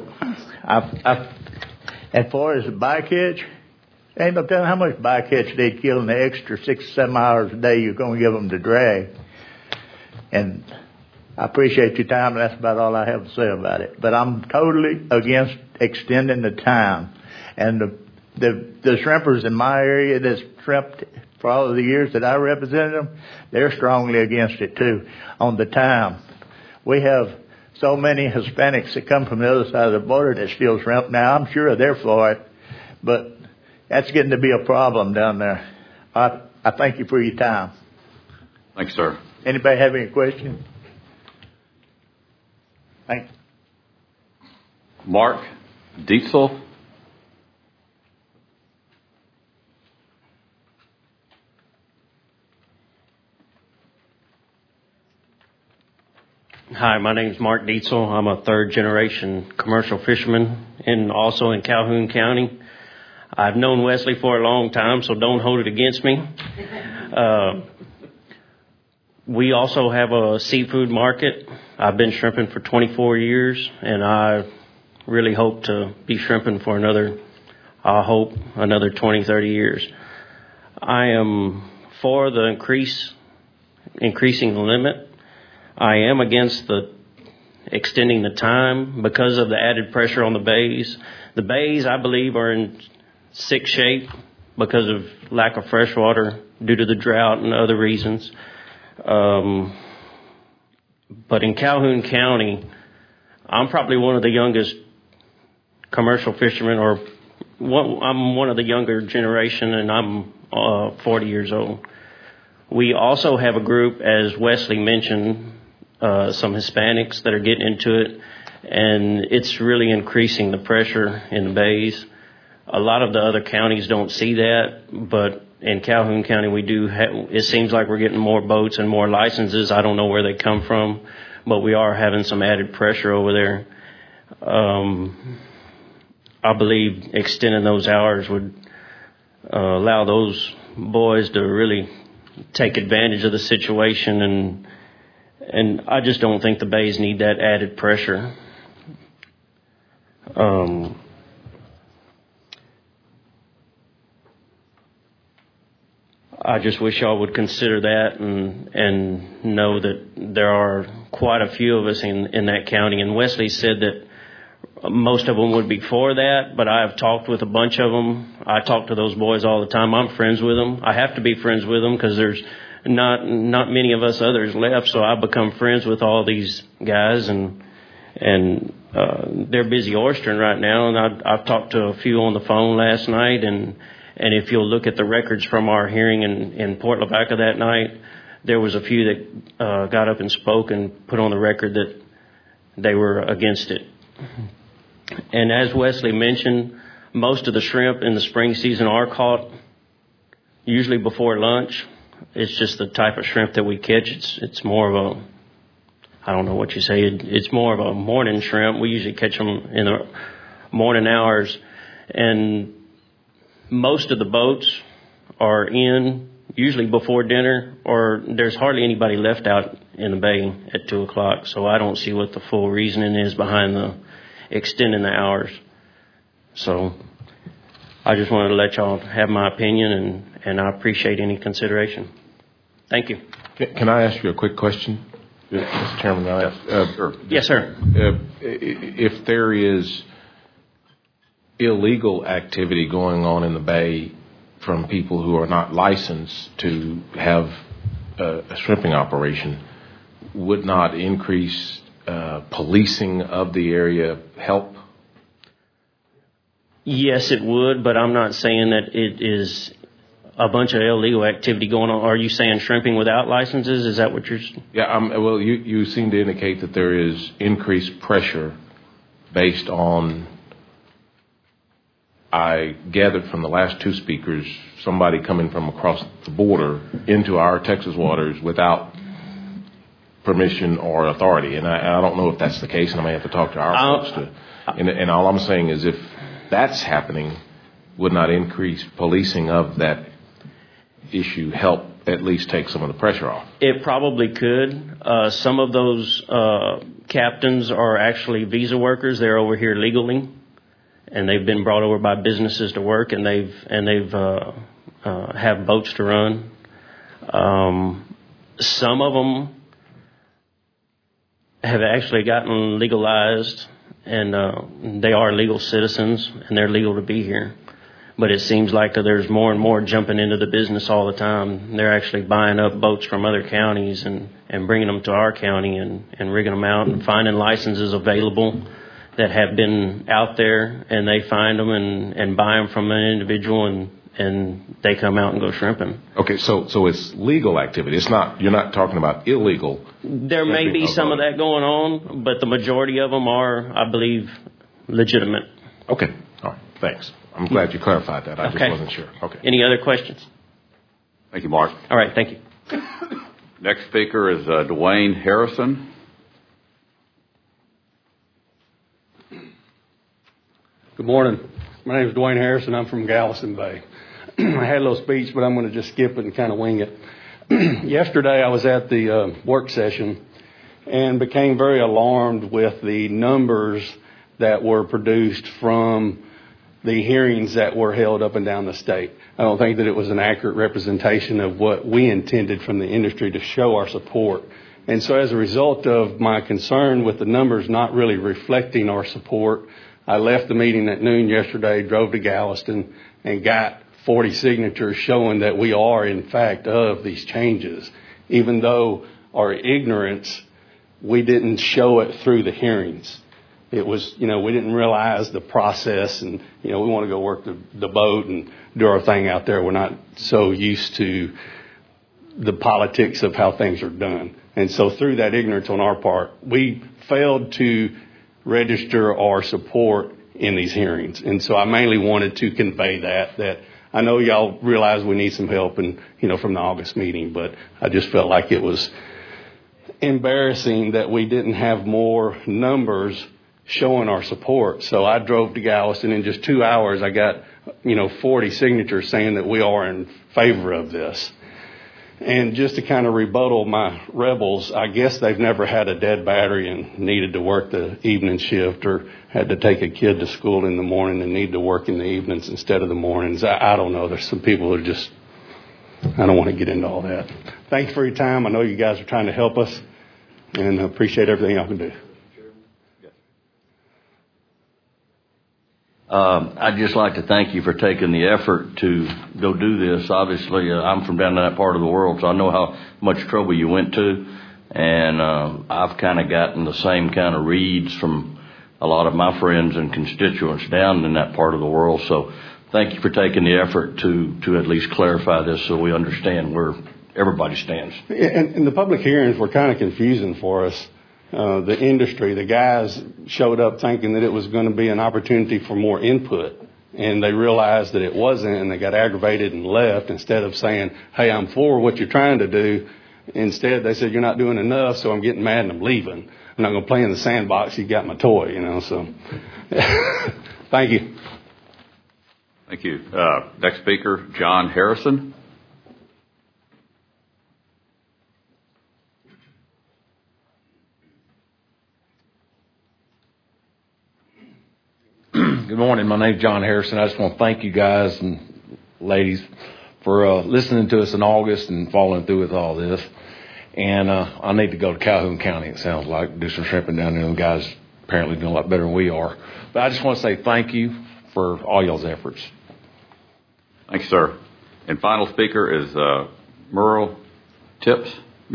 as far as the bycatch, ain't no telling how much bycatch they'd kill in the extra 6 or 7 hours a day you're going to give them to drag. And I appreciate your time, and that's about all I have to say about it. But I'm totally against extending the time. And the shrimpers in my area that's shrimped for all of the years that I represented them, they're strongly against it too on the time. We have so many Hispanics that come from the other side of the border that steal shrimp. Now, I'm sure they're for it, but that's getting to be a problem down there. I thank you for your time. Thanks, sir. Anybody have any questions? Thanks. Mark Dietzel. Hi, my name is Mark Dietzel. I'm a third-generation commercial fisherman, and also in Calhoun County. I've known Wesley for a long time, so don't hold it against me. We also have a seafood market. I've been shrimping for 24 years, and I really hope to be shrimping for another 20, 30 years. I am for the increasing the limit. I am against the extending the time because of the added pressure on the bays. The bays, I believe, are in sick shape because of lack of fresh water due to the drought and other reasons. But in Calhoun County, I'm probably one of the youngest commercial fishermen, I'm one of the younger generation, and I'm 40 years old. We also have a group, as Wesley mentioned, some Hispanics that are getting into it, and it's really increasing the pressure in the bays. A lot of the other counties don't see that, but in Calhoun County we do. It seems like we're getting more boats and more licenses. I don't know where they come from, but we are having some added pressure over there. I believe extending those hours would allow those boys to really take advantage of the situation, and I just don't think the bays need that added pressure. I just wish y'all would consider that and know that there are quite a few of us in that county. And Wesley said that most of them would be for that, but I've talked with a bunch of them. I talk to those boys all the time. I'm friends with them. I have to be friends with them because there's not many of us others left, so I've become friends with all these guys, and they're busy oystering right now. And I've talked to a few on the phone last night, and if you'll look at the records from our hearing in Port Lavaca that night, there was a few that got up and spoke and put on the record that they were against it. And as Wesley mentioned, most of the shrimp in the spring season are caught usually before lunch. It's just the type of shrimp that we catch. It's more of a, I don't know what you say, it's more of a morning shrimp. We usually catch them in the morning hours. And most of the boats are in usually before dinner, or there's hardly anybody left out in the bay at 2 o'clock. So I don't see what the full reasoning is behind the extending the hours. So I just wanted to let y'all have my opinion, and I appreciate any consideration. Thank you. Can I ask you a quick question, Mr. Chairman? Sure. Yes, sir. If there is illegal activity going on in the bay from people who are not licensed to have a shrimping operation, would not increase policing of the area help? Yes, it would, but I'm not saying that it is a bunch of illegal activity going on. Are you saying shrimping without licenses? Is that what you're... Yeah, well, you seem to indicate that there is increased pressure based on, I gathered from the last two speakers, somebody coming from across the border into our Texas waters without permission or authority. And I don't know if that's the case, and I may have to talk to our folks. And all I'm saying is if that's happening, would not increase policing of that issue help at least take some of the pressure off? It probably could. Some of those captains are actually visa workers. They're over here legally, and they've been brought over by businesses to work, and they've have boats to run. Some of them have actually gotten legalized, and they are legal citizens, and they're legal to be here. But it seems like there's more and more jumping into the business all the time. They're actually buying up boats from other counties and bringing them to our county and rigging them out and finding licenses available that have been out there, and they find them and buy them from an individual, and they come out and go shrimping. Okay, so it's legal activity. It's not, you're not talking about illegal. There may be some of that going on, but the majority of them are, I believe, legitimate. Okay, all right, thanks. I'm glad you clarified that. I just wasn't sure. Okay. Any other questions? Thank you, Mark. All right, thank you. Next speaker is Dwayne Harrison. Good morning. My name is Dwayne Harrison. I'm from Galveston Bay. I had a little speech, but I'm going to just skip it and kind of wing it. Yesterday I was at the work session and became very alarmed with the numbers that were produced from the hearings that were held up and down the state. I don't think that it was an accurate representation of what we intended from the industry to show our support. And so as a result of my concern with the numbers not really reflecting our support, I left the meeting at noon yesterday, drove to Galveston, and got 40 signatures showing that we are, in fact, of these changes. Even though our ignorance, we didn't show it through the hearings. It was, we didn't realize the process, and, we want to go work the boat and do our thing out there. We're not so used to the politics of how things are done. And so through that ignorance on our part, we failed to register our support in these hearings. And so I mainly wanted to convey that I know y'all realize we need some help and, from the August meeting, but I just felt like it was embarrassing that we didn't have more numbers showing our support. So I drove to Galveston. In just 2 hours, I got, 40 signatures saying that we are in favor of this. And just to kind of rebuttal my rebels, I guess they've never had a dead battery and needed to work the evening shift, or had to take a kid to school in the morning and need to work in the evenings instead of the mornings. I don't know. There's some people who are just, I don't want to get into all that. Thanks for your time. I know you guys are trying to help us, and I appreciate everything y'all can do. I'd just like to thank you for taking the effort to go do this. Obviously, I'm from down in that part of the world, so I know how much trouble you went to. And I've kind of gotten the same kind of reads from a lot of my friends and constituents down in that part of the world. So thank you for taking the effort to at least clarify this so we understand where everybody stands. And the public hearings were kind of confusing for us. The industry, the guys showed up thinking that it was going to be an opportunity for more input, and they realized that it wasn't, and they got aggravated and left instead of saying, hey, I'm for what you're trying to do. Instead, they said, you're not doing enough, so I'm getting mad and I'm leaving. I'm not going to play in the sandbox. You got my toy, so thank you. Thank you. Next speaker, John Harrison. Good morning. My name is John Harrison. I just want to thank you guys and ladies for listening to us in August and following through with all this. And I need to go to Calhoun County, it sounds like, do some shrimping down there. The guys apparently doing a lot better than we are. But I just want to say thank you for all y'all's efforts. Thanks, sir. And final speaker is Merrill Tips.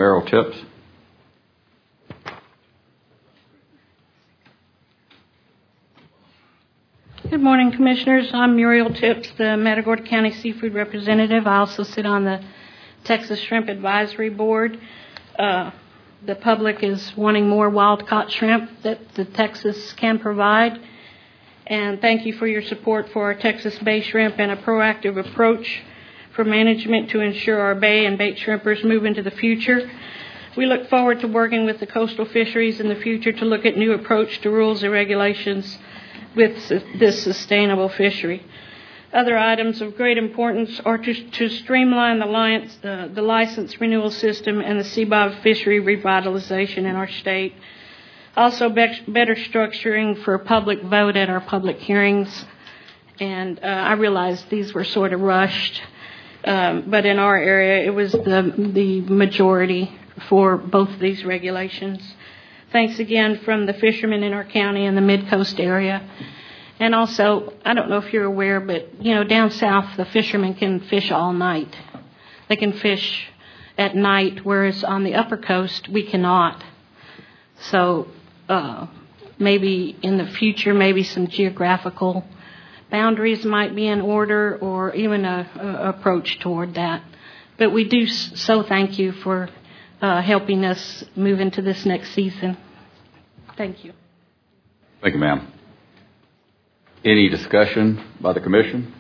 Good morning, Commissioners. I'm Muriel Tips, the Matagorda County Seafood Representative. I also sit on the Texas Shrimp Advisory Board. The public is wanting more wild-caught shrimp that the Texas can provide. And thank you for your support for our Texas Bay shrimp and a proactive approach for management to ensure our bay and bait shrimpers move into the future. We look forward to working with the coastal fisheries in the future to look at new approach to rules and regulations with this sustainable fishery. Other items of great importance are to streamline the license renewal system and the CBOB fishery revitalization in our state. Also, better structuring for public vote at our public hearings. And I realize these were sort of rushed, but in our area it was the majority for both of these regulations. Thanks again from the fishermen in our county and the Mid-Coast area. And also, I don't know if you're aware, but, down south, the fishermen can fish all night. They can fish at night, whereas on the upper coast, we cannot. So maybe in the future, maybe some geographical boundaries might be in order, or even a approach toward that. But we do so thank you for helping us move into this next season. Thank you. Thank you, ma'am. Any discussion by the commission?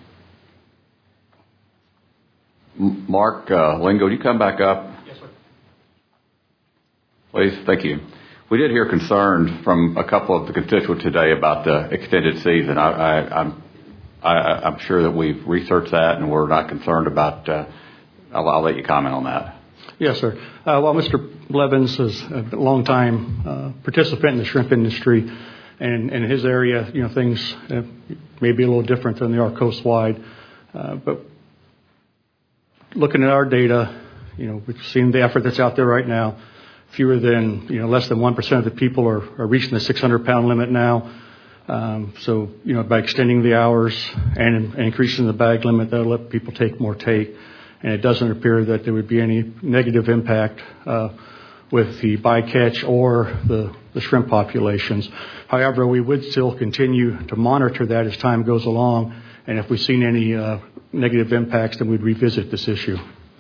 Mark Lingo, would you come back up? Yes, sir. Please, thank you. We did hear concern from a couple of the constituents today about the extended season. I'm sure that we've researched that, and we're not concerned about. I'll let you comment on that. Yes, sir. Well, Mr. Blevins is a long-time participant in the shrimp industry, and in his area, things may be a little different than they are coast-wide. But looking at our data, we've seen the effort that's out there right now. Less than 1% of the people are reaching the 600-pound limit now. So by extending the hours and increasing the bag limit, that'll let people take more take. And it doesn't appear that there would be any negative impact with the bycatch or the shrimp populations. However, we would still continue to monitor that as time goes along. And if we've seen any negative impacts, then we'd revisit this issue.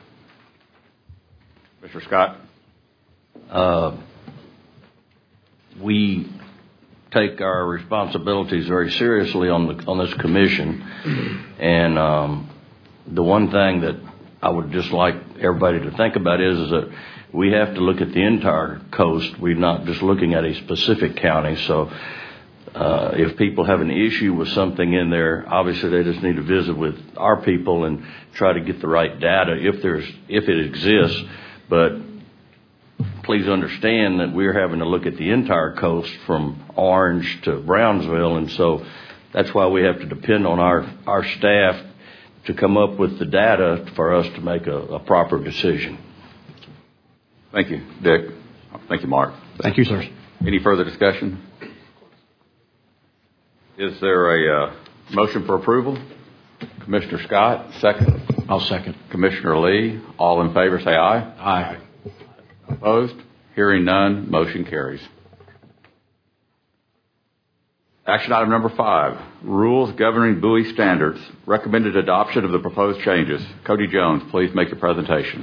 Mr. Scott? We take our responsibilities very seriously on this commission, and the one thing that I would just like everybody to think about is that we have to look at the entire coast. We're not just looking at a specific county. So if people have an issue with something in there, obviously they just need to visit with our people and try to get the right data if it exists. But please understand that we're having to look at the entire coast from Orange to Brownsville, and so that's why we have to depend on our staff to come up with the data for us to make a proper decision. Thank you, Dick. Thank you, Mark. Thank you, sir. Any further discussion? Is there a motion for approval? Commissioner Scott, second. I'll second. Commissioner Lee, all in favor say aye. Aye. Opposed? Hearing none, motion carries. Action item number 5, rules governing buoy standards. Recommended adoption of the proposed changes. Cody Jones, please make your presentation.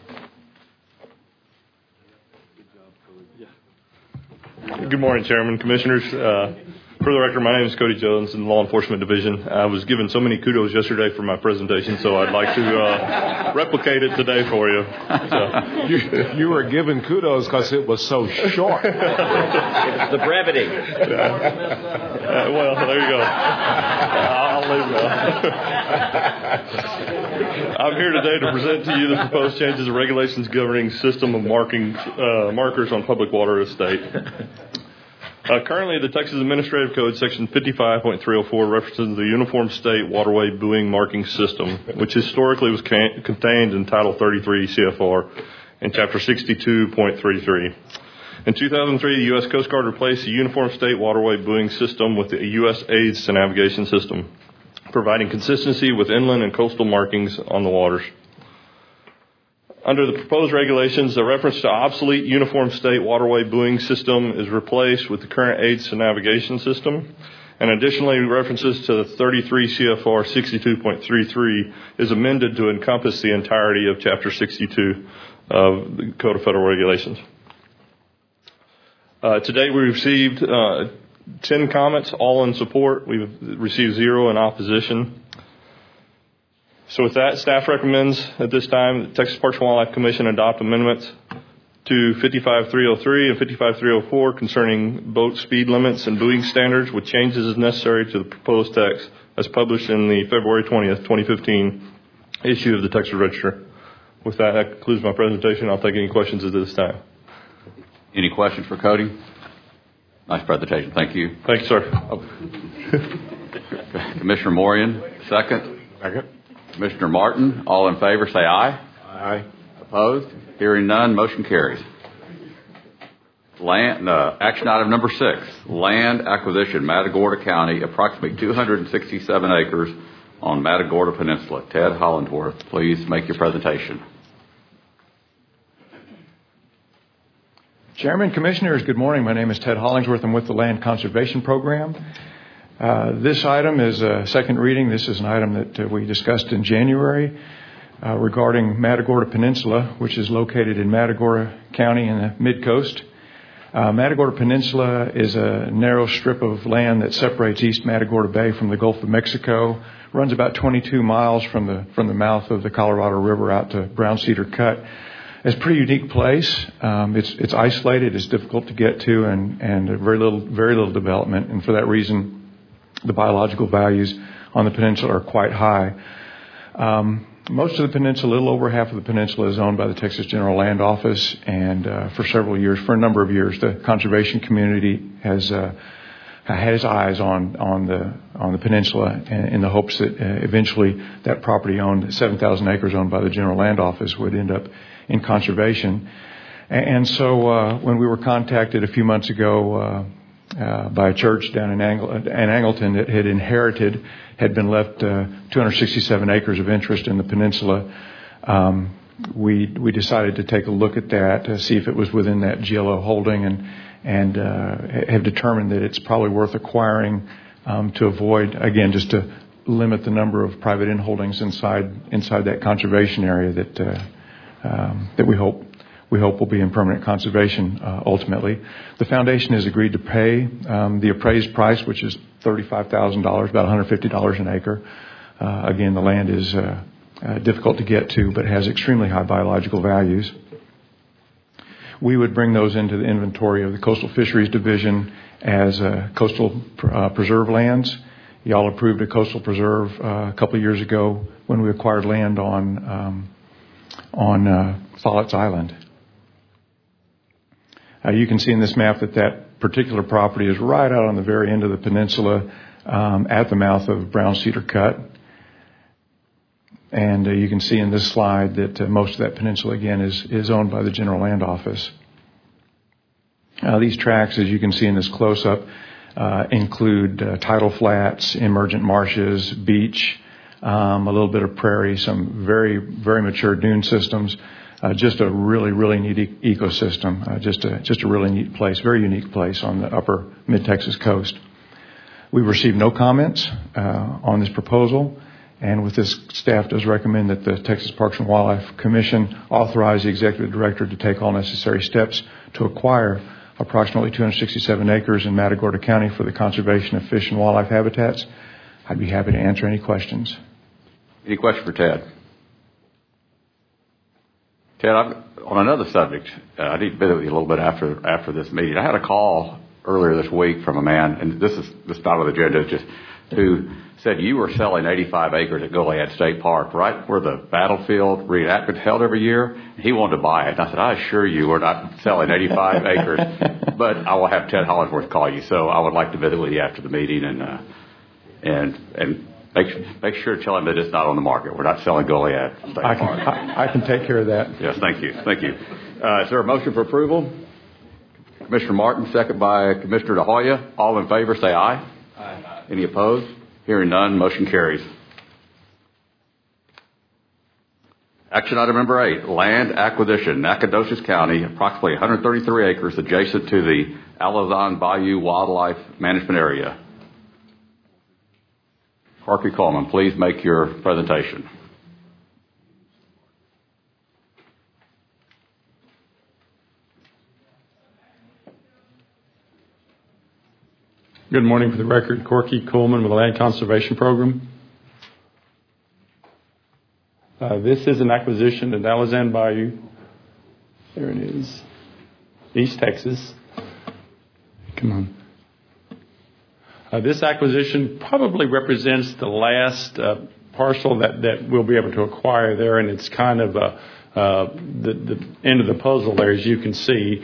Good morning, Chairman, Commissioners. For the record, my name is Cody Jones in the Law Enforcement Division. I was given so many kudos yesterday for my presentation, so I'd like to replicate it today for you. So. You were given kudos because it was so short. It's the brevity. Well, there you go. I'll leave now. I'm here today to present to you the proposed changes and regulations governing system of markers on public water estate. Currently, the Texas Administrative Code, Section 55.304, references the Uniform State Waterway Buoying Marking System, which historically was contained in Title 33 CFR in Chapter 62.33. In 2003, the U.S. Coast Guard replaced the Uniform State Waterway Buoying System with the U.S. AIDS to Navigation System, providing consistency with inland and coastal markings on the waters. Under the proposed regulations, the reference to obsolete Uniform State Waterway Buoying System is replaced with the current aids to navigation system. And additionally, references to the 33 CFR 62.33 is amended to encompass the entirety of Chapter 62 of the Code of Federal Regulations. Today we received 10 comments, all in support. We've received 0 in opposition. So with that, staff recommends at this time the Texas Parks and Wildlife Commission adopt amendments to 55.303 and 55.304 concerning boat speed limits and buoying standards with changes as necessary to the proposed text as published in the February 20th, 2015 issue of the Texas Register. With that, that concludes my presentation. I'll take any questions at this time. Any questions for Cody? Nice presentation. Thank you. Thank you, sir. Commissioner Morian, second. Second. Commissioner Martin, all in favor, say aye. Aye. Opposed? Hearing none, motion carries. Action item number 6, land acquisition, Matagorda County, approximately 267 acres on Matagorda Peninsula. Ted Hollingsworth, please make your presentation. Chairman, Commissioners, good morning. My name is Ted Hollingsworth. I'm with the Land Conservation Program. This item is a second reading. This is an item that we discussed in January regarding Matagorda Peninsula, which is located in Matagorda County in the mid-coast. Matagorda Peninsula is a narrow strip of land that separates East Matagorda Bay from the Gulf of Mexico, runs about 22 miles from the mouth of the Colorado River out to Brown Cedar Cut. It's a pretty unique place. It's isolated. It's difficult to get to, and very little development. And for that reason, the biological values on the peninsula are quite high. Most of the peninsula, a little over half of the peninsula, is owned by the Texas General Land Office, and for a number of years, the conservation community has had its eyes on the peninsula in the hopes that eventually that property owned, 7,000 acres owned by the General Land Office, would end up in conservation. And so when we were contacted a few months ago by a church down in Angleton that had been left 267 acres of interest in the peninsula, we decided to take a look at that to see if it was within that GLO holding, and have determined that it's probably worth acquiring to avoid, again, just to limit the number of private inholdings inside that conservation area that we hope will be in permanent conservation ultimately. The foundation has agreed to pay the appraised price, which is $35,000, about $150 an acre. Again, the land is difficult to get to, but has extremely high biological values. We would bring those into the inventory of the Coastal Fisheries Division as coastal preserve lands. Y'all approved a coastal preserve a couple of years ago when we acquired land on Follett's Island. You can see in this map that particular property is right out on the very end of the peninsula at the mouth of Brown Cedar Cut. And you can see in this slide that most of that peninsula, again, is owned by the General Land Office. These tracts, as you can see in this close-up, include tidal flats, emergent marshes, beach, a little bit of prairie, some very, very mature dune systems. Just a really, really neat ecosystem. Just a really neat place, very unique place on the upper mid-Texas coast. We received no comments on this proposal, and with this, staff does recommend that the Texas Parks and Wildlife Commission authorize the executive director to take all necessary steps to acquire approximately 267 acres in Matagorda County for the conservation of fish and wildlife habitats. I'd be happy to answer any questions. Any question for Ted? Ted, on another subject, I need to visit with you a little bit after this meeting. I had a call earlier this week from a man, and this is not on the agenda, just who said you were selling 85 acres at Goliad State Park, right where the battlefield reenactment held every year. He wanted to buy it. And I said, I assure you we're not selling 85 acres, but I will have Ted Hollingsworth call you. So I would like to visit with you after the meeting and make sure to tell him that it's not on the market. We're not selling Goliad State Park. I can take care of that. Yes, thank you. Thank you. Is there a motion for approval? Commissioner Martin, second by Commissioner DeHoya. All in favor, say aye. Aye. Any opposed? Hearing none, motion carries. Action item number 8, land acquisition, Nacogdoches County, approximately 133 acres adjacent to the Alazan Bayou Wildlife Management Area. Corky Coleman, please make your presentation. Good morning. For the record, Corky Coleman with the Land Conservation Program. This is an acquisition at Alazan Bayou. There it is. East Texas. Come on. This acquisition probably represents the last parcel that we'll be able to acquire there, and it's kind of the end of the puzzle there, as you can see.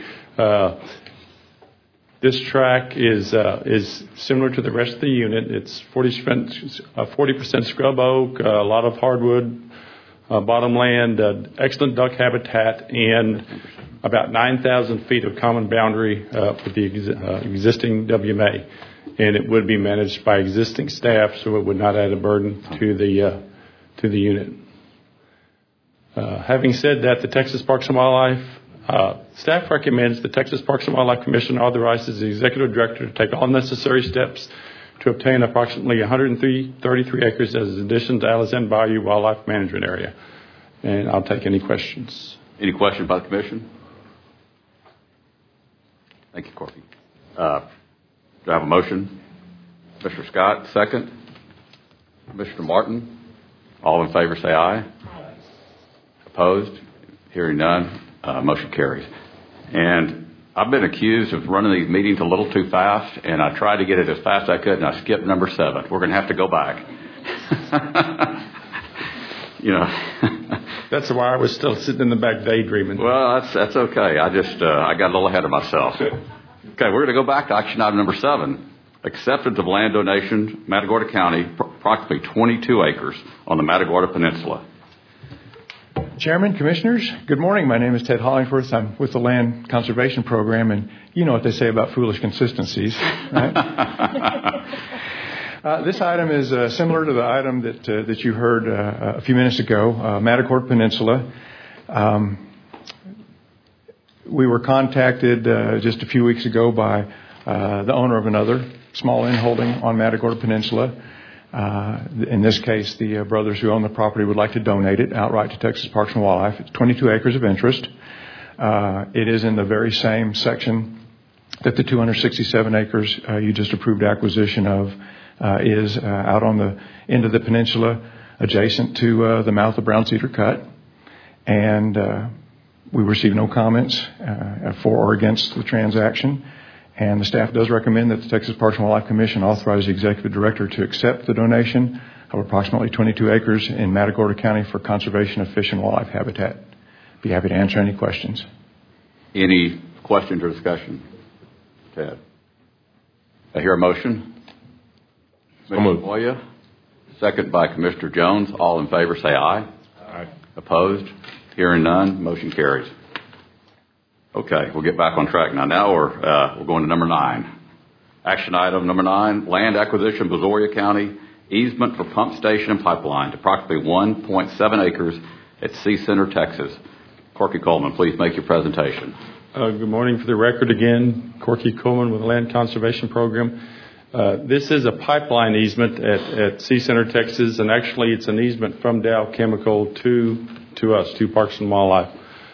This tract is similar to the rest of the unit. It's 40% scrub oak, a lot of hardwood, bottomland, excellent duck habitat, and about 9,000 feet of common boundary with the existing WMA. And it would be managed by existing staff, so it would not add a burden to the unit. Having said that, the Texas Parks and Wildlife staff recommends the Texas Parks and Wildlife Commission authorizes the executive director to take all necessary steps to obtain approximately 133 acres as an addition to Alazan Bayou Wildlife Management Area. And I'll take any questions. Any questions by the commission? Thank you, Corky. Do I have a motion? Mr. Scott, second. Mr. Martin, all in favor say aye. Aye. Opposed? Hearing none. Motion carries. And I've been accused of running these meetings a little too fast, and I tried to get it as fast as I could, and I skipped number 7. We're going to have to go back. That's why I was still sitting in the back daydreaming. Well, that's okay. I got a little ahead of myself. Okay, we're going to go back to action item number 7. Acceptance of land donation, Matagorda County, approximately 22 acres on the Matagorda Peninsula. Chairman, Commissioners, good morning. My name is Ted Hollingsworth. I'm with the Land Conservation Program, and you know what they say about foolish consistencies, right? This item is similar to the item that you heard a few minutes ago, Matagorda Peninsula. We were contacted just a few weeks ago by the owner of another small inholding on Matagorda Peninsula. In this case, the brothers who own the property would like to donate it outright to Texas Parks and Wildlife. It's 22 acres of interest. It is in the very same section that the 267 acres you just approved acquisition of is out on the end of the peninsula, adjacent to the mouth of Brown Cedar Cut. And we received no comments for or against the transaction. And the staff does recommend that the Texas Parks and Wildlife Commission authorize the executive director to accept the donation of approximately 22 acres in Matagorda County for conservation of fish and wildlife habitat. Be happy to answer any questions. Any questions or discussion? Ted? I hear a motion. Commissioner Moya, second by Commissioner Jones. All in favor say aye. Aye. Opposed? Hearing none, motion carries. Okay, we'll get back on track now. Now we're going to number 9. Action item number 9, land acquisition, Brazoria County, easement for pump station and pipeline, approximately 1.7 acres at Sea Center, Texas. Corky Coleman, please make your presentation. Good morning. For the record again, Corky Coleman with the Land Conservation Program. This is a pipeline easement at Sea Center, Texas, and actually it's an easement from Dow Chemical to us, to Parks and Wildlife.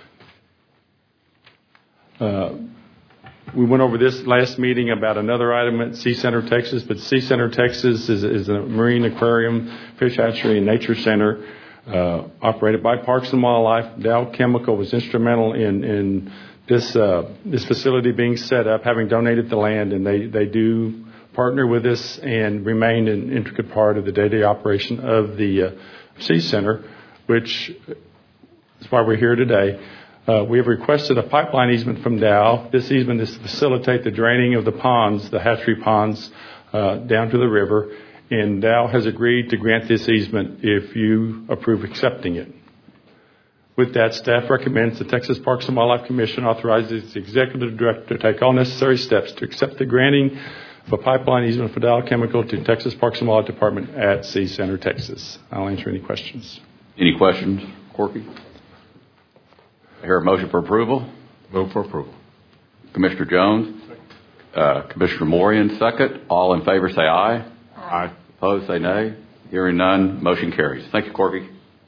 We went over this last meeting about another item at Sea Center, Texas, but Sea Center, Texas is a marine aquarium, fish hatchery, and nature center operated by Parks and Wildlife. Dow Chemical was instrumental in this facility being set up, having donated the land, and they do partner with us and remain an intricate part of the day-to-day operation of the Sea Center, which is why we're here today. We have requested a pipeline easement from Dow. This easement is to facilitate the draining of the ponds, the hatchery ponds, down to the river. And Dow has agreed to grant this easement if you approve accepting it. With that, staff recommends the Texas Parks and Wildlife Commission authorizes the executive director to take all necessary steps to accept the granting of a pipeline easement for Dow Chemical to Texas Parks and Wildlife Department at Sea Center, Texas. I'll answer any questions. Any questions, Corky? I hear a motion for approval. Move for approval. Commissioner Jones. Commissioner Morian, second. All in favor say aye. Aye. Opposed say nay. Hearing none, motion carries. Thank you, Corky.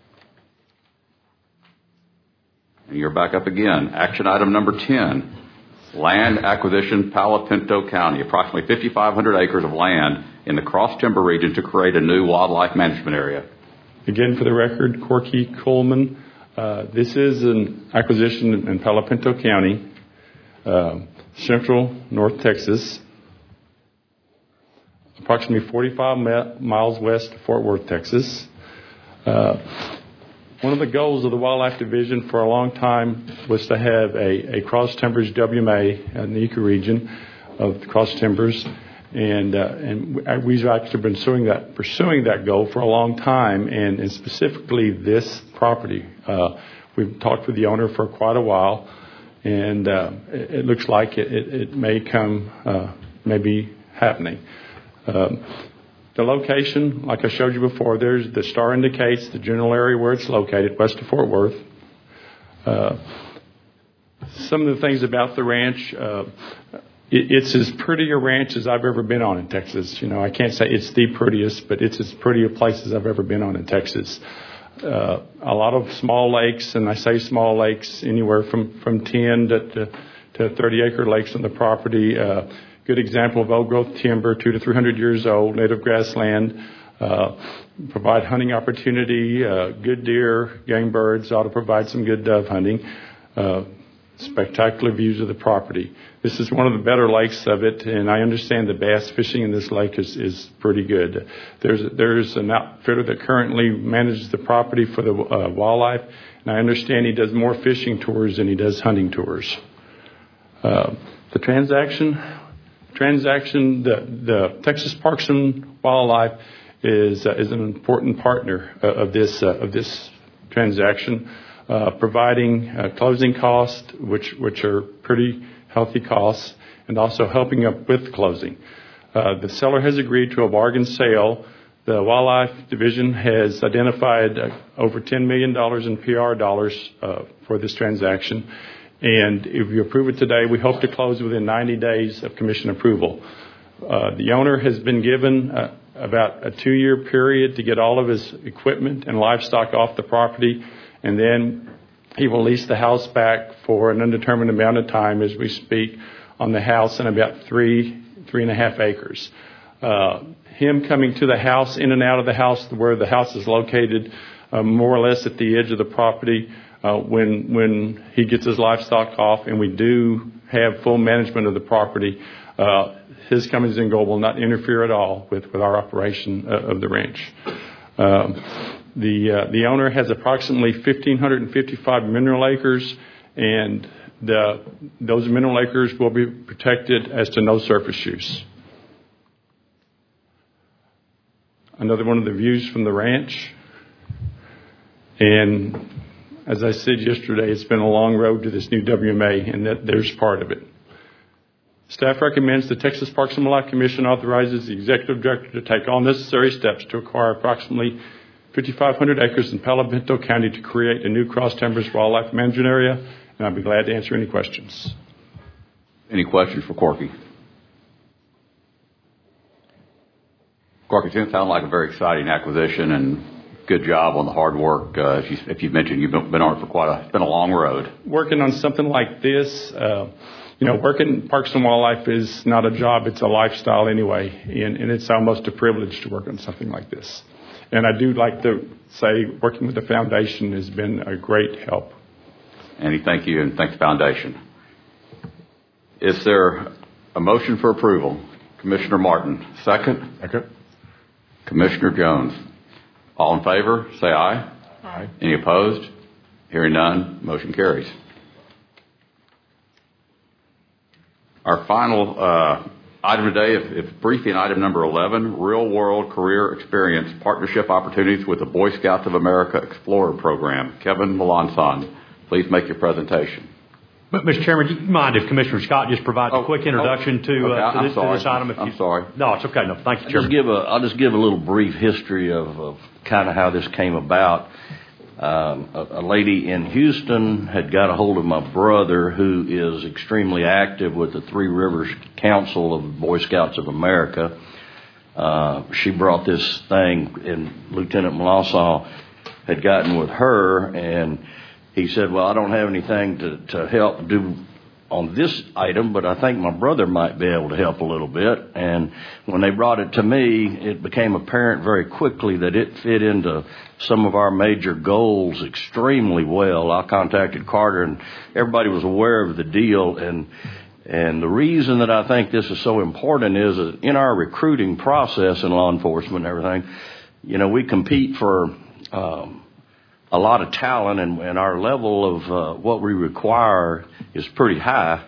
And you're back up again. Action item number 10. Land acquisition, Palo Pinto County. Approximately 5,500 acres of land in the Cross Timber region to create a new wildlife management area. Again, for the record, Corky Coleman. This is an acquisition in Palo Pinto County, central North Texas, approximately 45 miles west of Fort Worth, Texas. One of the goals of the Wildlife Division for a long time was to have a cross timbers WMA in the ecoregion of the cross timbers. And we've actually been pursuing that goal for a long time, and specifically this property. We've talked with the owner for quite a while, and it looks like it may come, maybe happening. The location, like I showed you before, there's the star indicates the general area where it's located, west of Fort Worth. Some of the things about the ranch, it's as pretty a ranch as I've ever been on in Texas. You know, I can't say it's the prettiest, but it's as pretty a place as I've ever been on in Texas. A lot of small lakes, and I say small lakes, anywhere from 10 to 30-acre lakes on the property. Good example of old-growth timber, 200 to 300 years old, native grassland. Provide hunting opportunity, good deer, game birds, ought to provide some good dove hunting. spectacular views of the property. This is one of the better lakes of it, and I understand the bass fishing in this lake is pretty good. There's an outfitter that currently manages the property for the wildlife, and I understand he does more fishing tours than he does hunting tours. The transaction, the Texas Parks and Wildlife is an important partner of this transaction, providing closing costs, which are pretty healthy costs, and also helping up with closing. The seller has agreed to a bargain sale. The Wildlife Division has identified over $10 million in PR dollars for this transaction. And if you approve it today, we hope to close within 90 days of commission approval. The owner has been given about a 2-year period to get all of his equipment and livestock off the property, and then he will lease the house back for an undetermined amount of time as we speak on the house in about 3.5 acres. Him coming to the house, in and out of the house, where the house is located, more or less at the edge of the property, when he gets his livestock off, and we do have full management of the property, his comings and go will not interfere at all with our operation of the ranch. The owner has approximately 1,555 mineral acres, and those mineral acres will be protected as to no surface use. Another one of the views from the ranch. And as I said yesterday, it's been a long road to this new WMA, and that there's part of it. Staff recommends the Texas Parks and Wildlife Commission authorizes the executive director to take all necessary steps to acquire approximately 5,500 acres in Palo Pinto County to create a new Cross Timbers Wildlife Management Area, and I'll be glad to answer any questions. Any questions for Corky? Corky, it sounds like a very exciting acquisition, and good job on the hard work. If you mentioned you've been on it for it's been a long road. Working on something like this, working in Parks and Wildlife is not a job, it's a lifestyle anyway, and it's almost a privilege to work on something like this. And I do like to say working with the foundation has been a great help. Andy, thank you, and thank the foundation. Is there a motion for approval? Commissioner Martin, second. Second. Commissioner Jones. All in favor, say aye. Aye. Any opposed? Hearing none, motion carries. Our final item today, if briefly, in item number 11, real-world career experience partnership opportunities with the Boy Scouts of America Explorer Program. Kevin Melanson, please make your presentation. But, Mr. Chairman, do you mind if Commissioner Scott just provides a quick introduction to this item? I'm sorry. No, it's okay. No, thank you, Chairman. I'll just give a little brief history of kind of how this came about. A lady in Houston had got a hold of my brother, who is extremely active with the Three Rivers Council of Boy Scouts of America. She brought this thing, and Lieutenant Melanson had gotten with her, and he said, well, I don't have anything to help do on this item, but I think my brother might be able to help a little bit. And when they brought it to me, it became apparent very quickly that it fit into some of our major goals extremely well. I contacted Carter, and everybody was aware of the deal. And the reason that I think this is so important is that in our recruiting process in law enforcement and everything, we compete for a lot of talent, and our level of what we require is pretty high,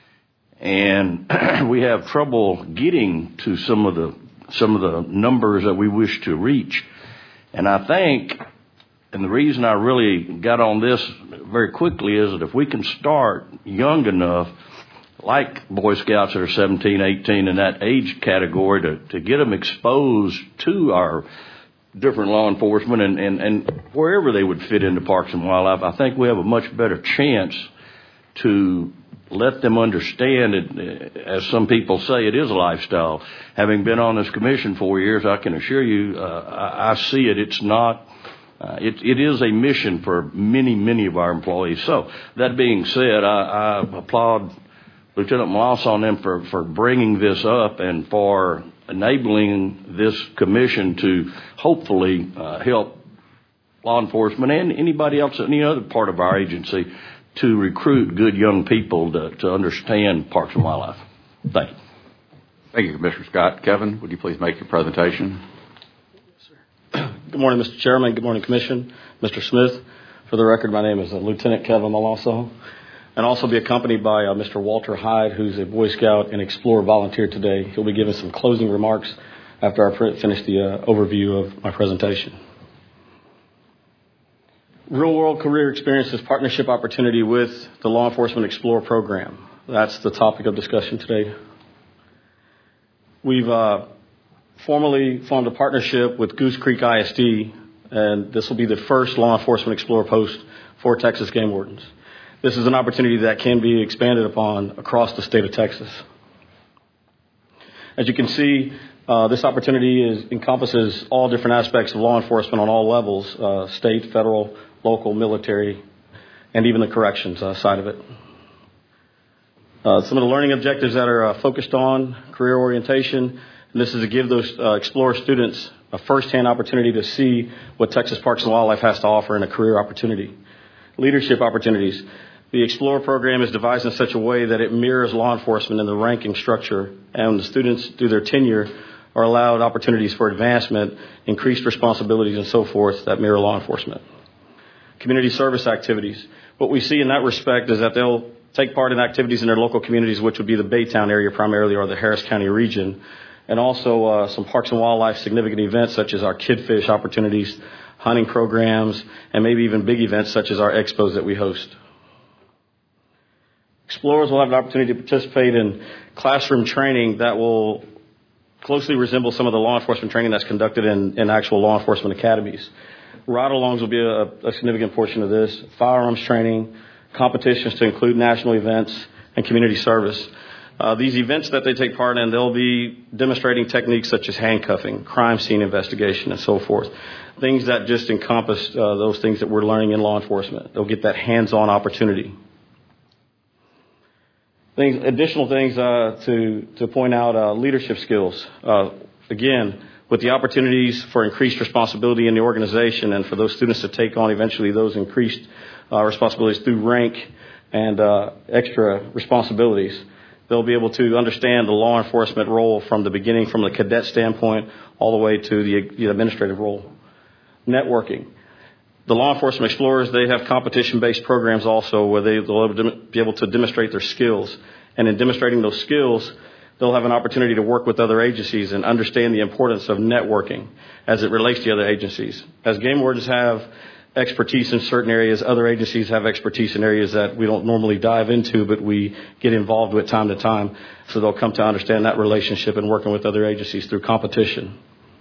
and we have trouble getting to some of the numbers that we wish to reach. And I think, and the reason I really got on this very quickly is that if we can start young enough, like Boy Scouts that are 17, 18 in that age category, to get them exposed to our different law enforcement and wherever they would fit into Parks and Wildlife, I think we have a much better chance to let them understand it. As some people say, it is a lifestyle. Having been on this commission 4 years, I can assure you, I see it. It's not. It is a mission for many, many of our employees. So that being said, I applaud Lieutenant Melanson and them for bringing this up and for enabling this commission to hopefully help law enforcement and anybody else in any other part of our agency to recruit good young people to understand Parks and Wildlife. Thank you. Thank you, Commissioner Scott. Kevin, would you please make your presentation? Good morning, Mr. Chairman. Good morning, Commission. Mr. Smith. For the record, my name is Lieutenant Kevin Malasso, and also be accompanied by Mr. Walter Hyde, who's a Boy Scout and Explorer volunteer today. He'll be giving some closing remarks after I finish the overview of my presentation. Real-world career experiences partnership opportunity with the Law Enforcement Explorer program. That's the topic of discussion today. We've formally formed a partnership with Goose Creek ISD, and this will be the first Law Enforcement Explorer post for Texas game wardens. This is an opportunity that can be expanded upon across the state of Texas. As you can see, this opportunity encompasses all different aspects of law enforcement on all levels, state, federal, local, military, and even the corrections side of it. Some of the learning objectives that are focused on career orientation, and this is to give those Explorer students a first-hand opportunity to see what Texas Parks and Wildlife has to offer in a career opportunity. Leadership opportunities. The Explorer program is devised in such a way that it mirrors law enforcement in the ranking structure, and the students, through their tenure, are allowed opportunities for advancement, increased responsibilities, and so forth that mirror law enforcement. Community service activities. What we see in that respect is that they'll take part in activities in their local communities, which would be the Baytown area primarily, or the Harris County region, and also some Parks and Wildlife significant events such as our Kidfish opportunities, hunting programs, and maybe even big events such as our expos that we host. Explorers will have an opportunity to participate in classroom training that will closely resemble some of the law enforcement training that's conducted in actual law enforcement academies. Ride-alongs will be a significant portion of this, firearms training, competitions to include national events, and community service. These events that they take part in, they'll be demonstrating techniques such as handcuffing, crime scene investigation, and so forth. Things that just encompass those things that we're learning in law enforcement. They'll get that hands-on opportunity. Additional things to point out, leadership skills. Again, with the opportunities for increased responsibility in the organization and for those students to take on eventually those increased responsibilities through rank and extra responsibilities, they'll be able to understand the law enforcement role from the beginning, from the cadet standpoint, all the way to the administrative role. Networking. The Law Enforcement Explorers, they have competition-based programs also where they'll be able to demonstrate their skills. And in demonstrating those skills, they'll have an opportunity to work with other agencies and understand the importance of networking as it relates to other agencies. As game wardens have expertise in certain areas, other agencies have expertise in areas that we don't normally dive into, but we get involved with time to time. So they'll come to understand that relationship and working with other agencies through competition.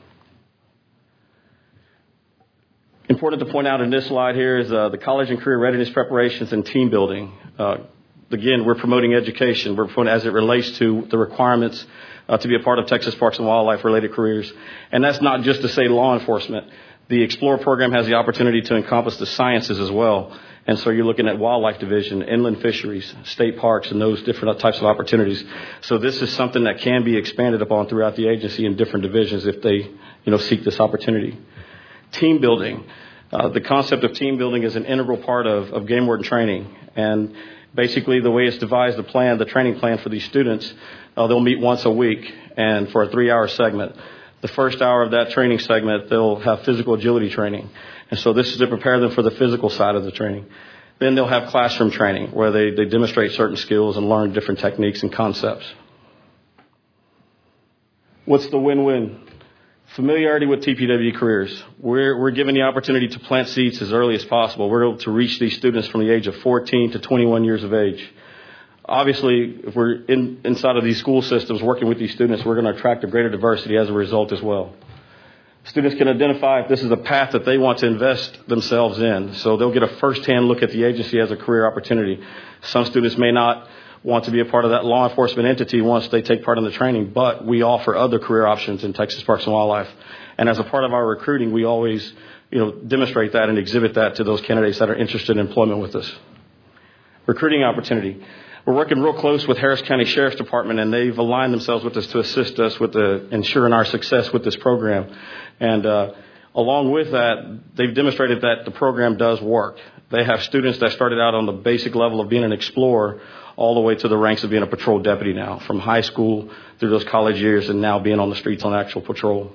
Important to point out in this slide here is the college and career readiness preparations and team building. Again, we're promoting education. We're promoting as it relates to the requirements to be a part of Texas Parks and Wildlife related careers. And that's not just to say law enforcement. The Explorer program has the opportunity to encompass the sciences as well. And so you're looking at wildlife division, inland fisheries, state parks, and those different types of opportunities. So this is something that can be expanded upon throughout the agency in different divisions if they, seek this opportunity. Team building. The concept of team building is an integral part of game warden training. And basically the way it's devised, the training plan for these students, they'll meet once a week and for a 3-hour segment. The first hour of that training segment, they'll have physical agility training. And so this is to prepare them for the physical side of the training. Then they'll have classroom training where they demonstrate certain skills and learn different techniques and concepts. What's the win-win? Familiarity with TPW careers. We're given the opportunity to plant seeds as early as possible. We're able to reach these students from the age of 14 to 21 years of age. Obviously, if we're inside of these school systems working with these students, we're going to attract a greater diversity as a result as well. Students can identify if this is a path that they want to invest themselves in. So they'll get a first-hand look at the agency as a career opportunity. Some students may not want to be a part of that law enforcement entity once they take part in the training, but we offer other career options in Texas Parks and Wildlife. And as a part of our recruiting, we always, demonstrate that and exhibit that to those candidates that are interested in employment with us. Recruiting opportunity. We're working real close with Harris County Sheriff's Department, and they've aligned themselves with us to assist us with ensuring our success with this program. And along with that, they've demonstrated that the program does work. They have students that started out on the basic level of being an explorer all the way to the ranks of being a patrol deputy now, from high school through those college years and now being on the streets on actual patrol.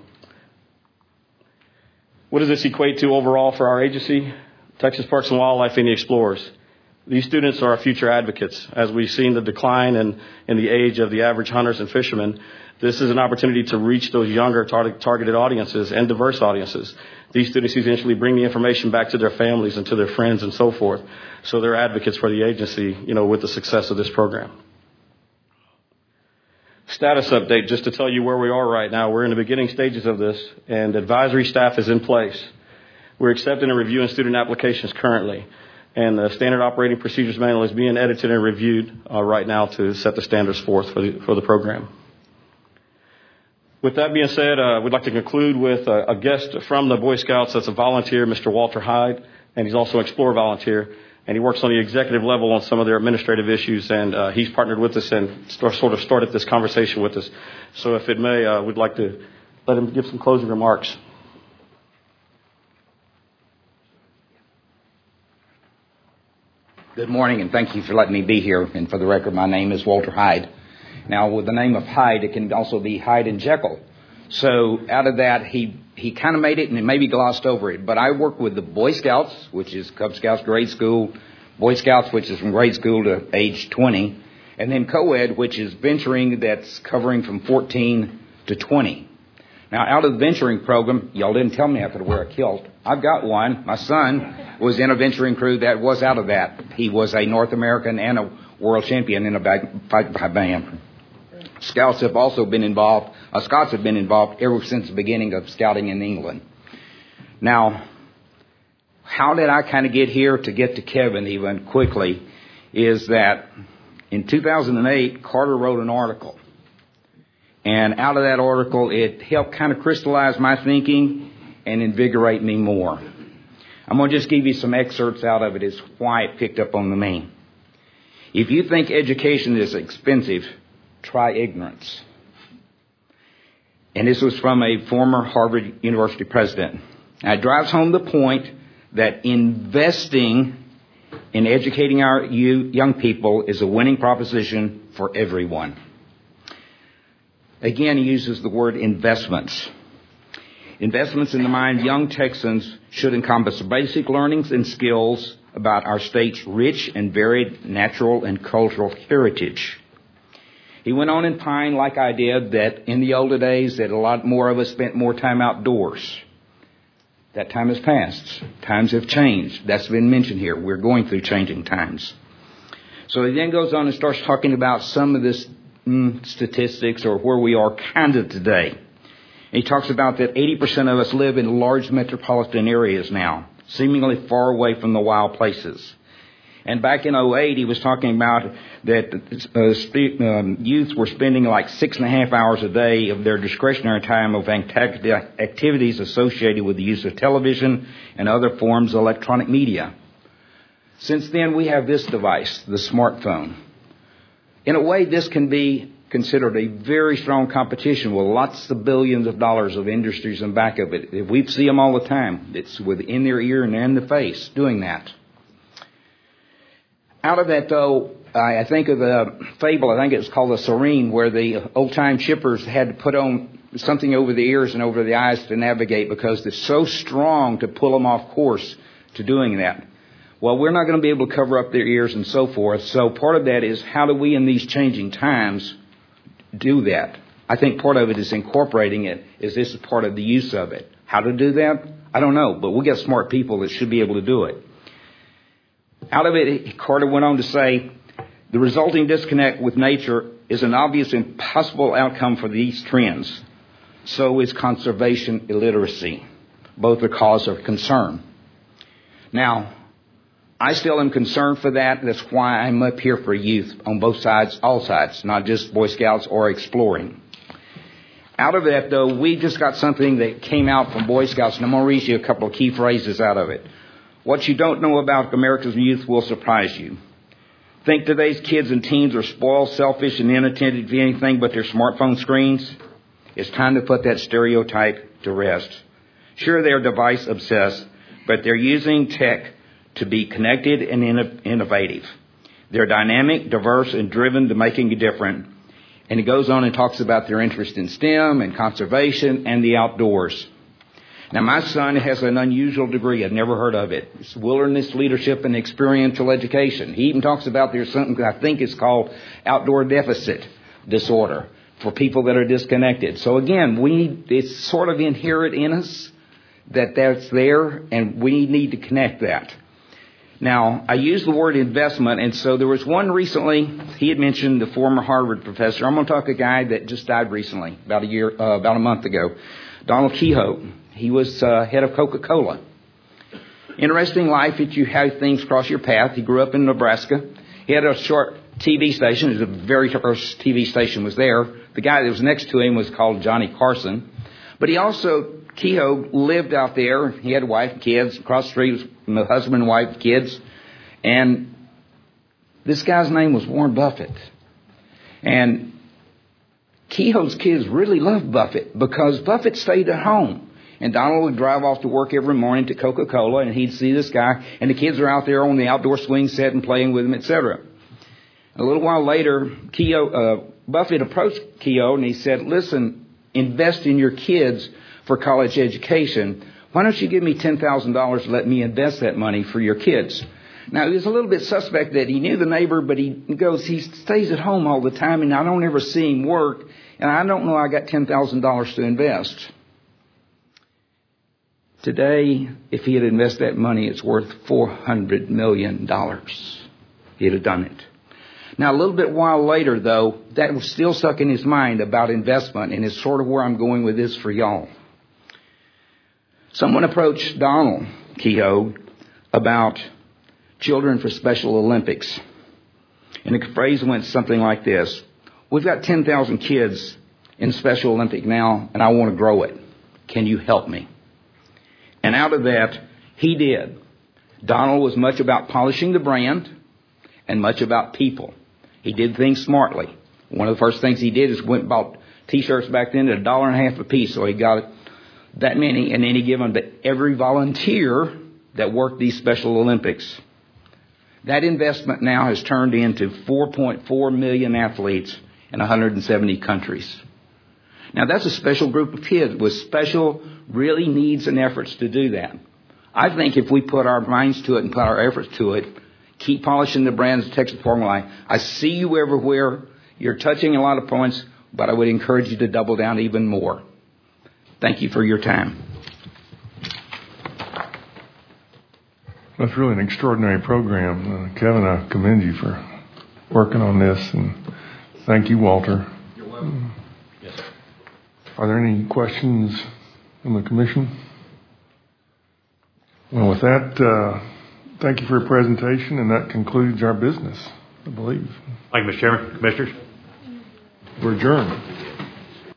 What does this equate to overall for our agency? Texas Parks and Wildlife and the Explorers. These students are our future advocates. As we've seen the decline in the age of the average hunters and fishermen, this is an opportunity to reach those younger targeted audiences and diverse audiences. These students essentially bring the information back to their families and to their friends and so forth. So they're advocates for the agency, with the success of this program. Status update, just to tell you where we are right now. We're in the beginning stages of this, and advisory staff is in place. We're accepting and reviewing student applications currently, and the standard operating procedures manual is being edited and reviewed right now to set the standards forth for the program. With that being said, we'd like to conclude with a guest from the Boy Scouts that's a volunteer, Mr. Walter Hyde, and he's also an Explorer volunteer, and he works on the executive level on some of their administrative issues, and he's partnered with us and sort of started this conversation with us. So if it may, we'd like to let him give some closing remarks. Good morning, and thank you for letting me be here. And for the record, my name is Walter Hyde. Now, with the name of Hyde, it can also be Hyde and Jekyll. So out of that, he kind of made it and maybe glossed over it. But I work with the Boy Scouts, which is Cub Scouts grade school, Boy Scouts, which is from grade school to age 20, and then co-ed, which is venturing, that's covering from 14 to 20. Now, out of the venturing program, y'all didn't tell me I could wear a kilt. I've got one. My son was in a venturing crew that was out of that. He was a North American and a world champion in a fight by band. Scouts have also been involved. Scots have been involved ever since the beginning of scouting in England. Now, how did I kind of get here to get to Kevin even quickly is that in 2008, Carter wrote an article. And out of that article, it helped kind of crystallize my thinking and invigorate me more. I'm going to just give you some excerpts out of it as why it picked up on me. If you think education is expensive, try ignorance. And this was from a former Harvard University president. Now, it drives home the point that investing in educating our young people is a winning proposition for everyone. Again, he uses the word investments. Investments in the mind of young Texans should encompass basic learnings and skills about our state's rich and varied natural and cultural heritage. He went on in pine, like I did, that in the older days that a lot more of us spent more time outdoors. That time has passed. Times have changed. That's been mentioned here. We're going through changing times. So he then goes on and starts talking about some of this statistics or where we are kind of today. And he talks about that 80% of us live in large metropolitan areas now, seemingly far away from the wild places. And back in 2008, he was talking about that youth were spending like 6.5 hours a day of their discretionary time of activities associated with the use of television and other forms of electronic media. Since then, we have this device, the smartphone. In a way, this can be considered a very strong competition with lots of billions of dollars of industries in back of it. We see them all the time. It's within their ear and in the face doing that. Out of that, though, I think of the fable, I think it was called The Serene, where the old-time shippers had to put on something over the ears and over the eyes to navigate because they're so strong to pull them off course to doing that. Well, we're not going to be able to cover up their ears and so forth. So part of that is how do we in these changing times do that? I think part of it is incorporating it. Is this part of the use of it? How to do that? I don't know, but we got smart people that should be able to do it. Out of it, Carter went on to say, the resulting disconnect with nature is an obvious impossible outcome for these trends. So is conservation illiteracy. Both are cause of concern. Now, I still am concerned for that. That's why I'm up here for youth on both sides, all sides, not just Boy Scouts or exploring. Out of that, though, we just got something that came out from Boy Scouts, and I'm going to read you a couple of key phrases out of it. What you don't know about America's youth will surprise you. Think today's kids and teens are spoiled, selfish, and inattentive to anything but their smartphone screens? It's time to put that stereotype to rest. Sure, they're device obsessed, but they're using tech to be connected and innovative. They're dynamic, diverse, and driven to making a difference. And it goes on and talks about their interest in STEM and conservation and the outdoors. Now, my son has an unusual degree. I've never heard of it. It's wilderness leadership and experiential education. He even talks about there's something I think is called outdoor deficit disorder for people that are disconnected. So again, it's sort of inherent in us that's there, and we need to connect that. Now, I use the word investment, and so there was one recently. He had mentioned the former Harvard professor. I'm going to talk a guy that just died recently, about a month ago, Donald Kehoe. He was head of Coca-Cola. Interesting life that you have things cross your path. He grew up in Nebraska. He had a short TV station. It was the very first TV station was there. The guy that was next to him was called Johnny Carson. But he also, Kehoe, lived out there. He had a wife and kids. Across the street was my husband, wife, kids. And this guy's name was Warren Buffett. And Kehoe's kids really loved Buffett because Buffett stayed at home. And Donald would drive off to work every morning to Coca-Cola, and he'd see this guy, and the kids are out there on the outdoor swing set and playing with him, etc. A little while later, Buffett approached Kehoe, and he said, listen, invest in your kids for college education. Why don't you give me $10,000 to let me invest that money for your kids? Now, he was a little bit suspect that he knew the neighbor, but he stays at home all the time, and I don't ever see him work, and I don't know I got $10,000 to invest. Today, if he had invested that money, it's worth $400 million. He'd have done it. Now, a little bit while later, though, that was still stuck in his mind about investment, and it's sort of where I'm going with this for y'all. Someone approached Donald Kehoe about Children for Special Olympics. And the phrase went something like this. We've got 10,000 kids in Special Olympic now, and I want to grow it. Can you help me? And out of that, he did. Donald was much about polishing the brand and much about people. He did things smartly. One of the first things he did is went and bought T-shirts back then at $1.50 a piece. So he got that many, and then he gave them to every volunteer that worked these Special Olympics. That investment now has turned into 4.4 million athletes in 170 countries. Now, that's a special group of kids with special, really needs and efforts to do that. I think if we put our minds to it and put our efforts to it, keep polishing the brand as Texas Formula. I see you everywhere. You're touching a lot of points, but I would encourage you to double down even more. Thank you for your time. That's really an extraordinary program. Kevin, I commend you for working on this, and thank you, Walter. You're welcome. Yes, sir. Are there any questions from the commission? Well, with that, thank you for your presentation, and that concludes our business, I believe. Thank you, Mr. Chairman. Commissioners. We're adjourned.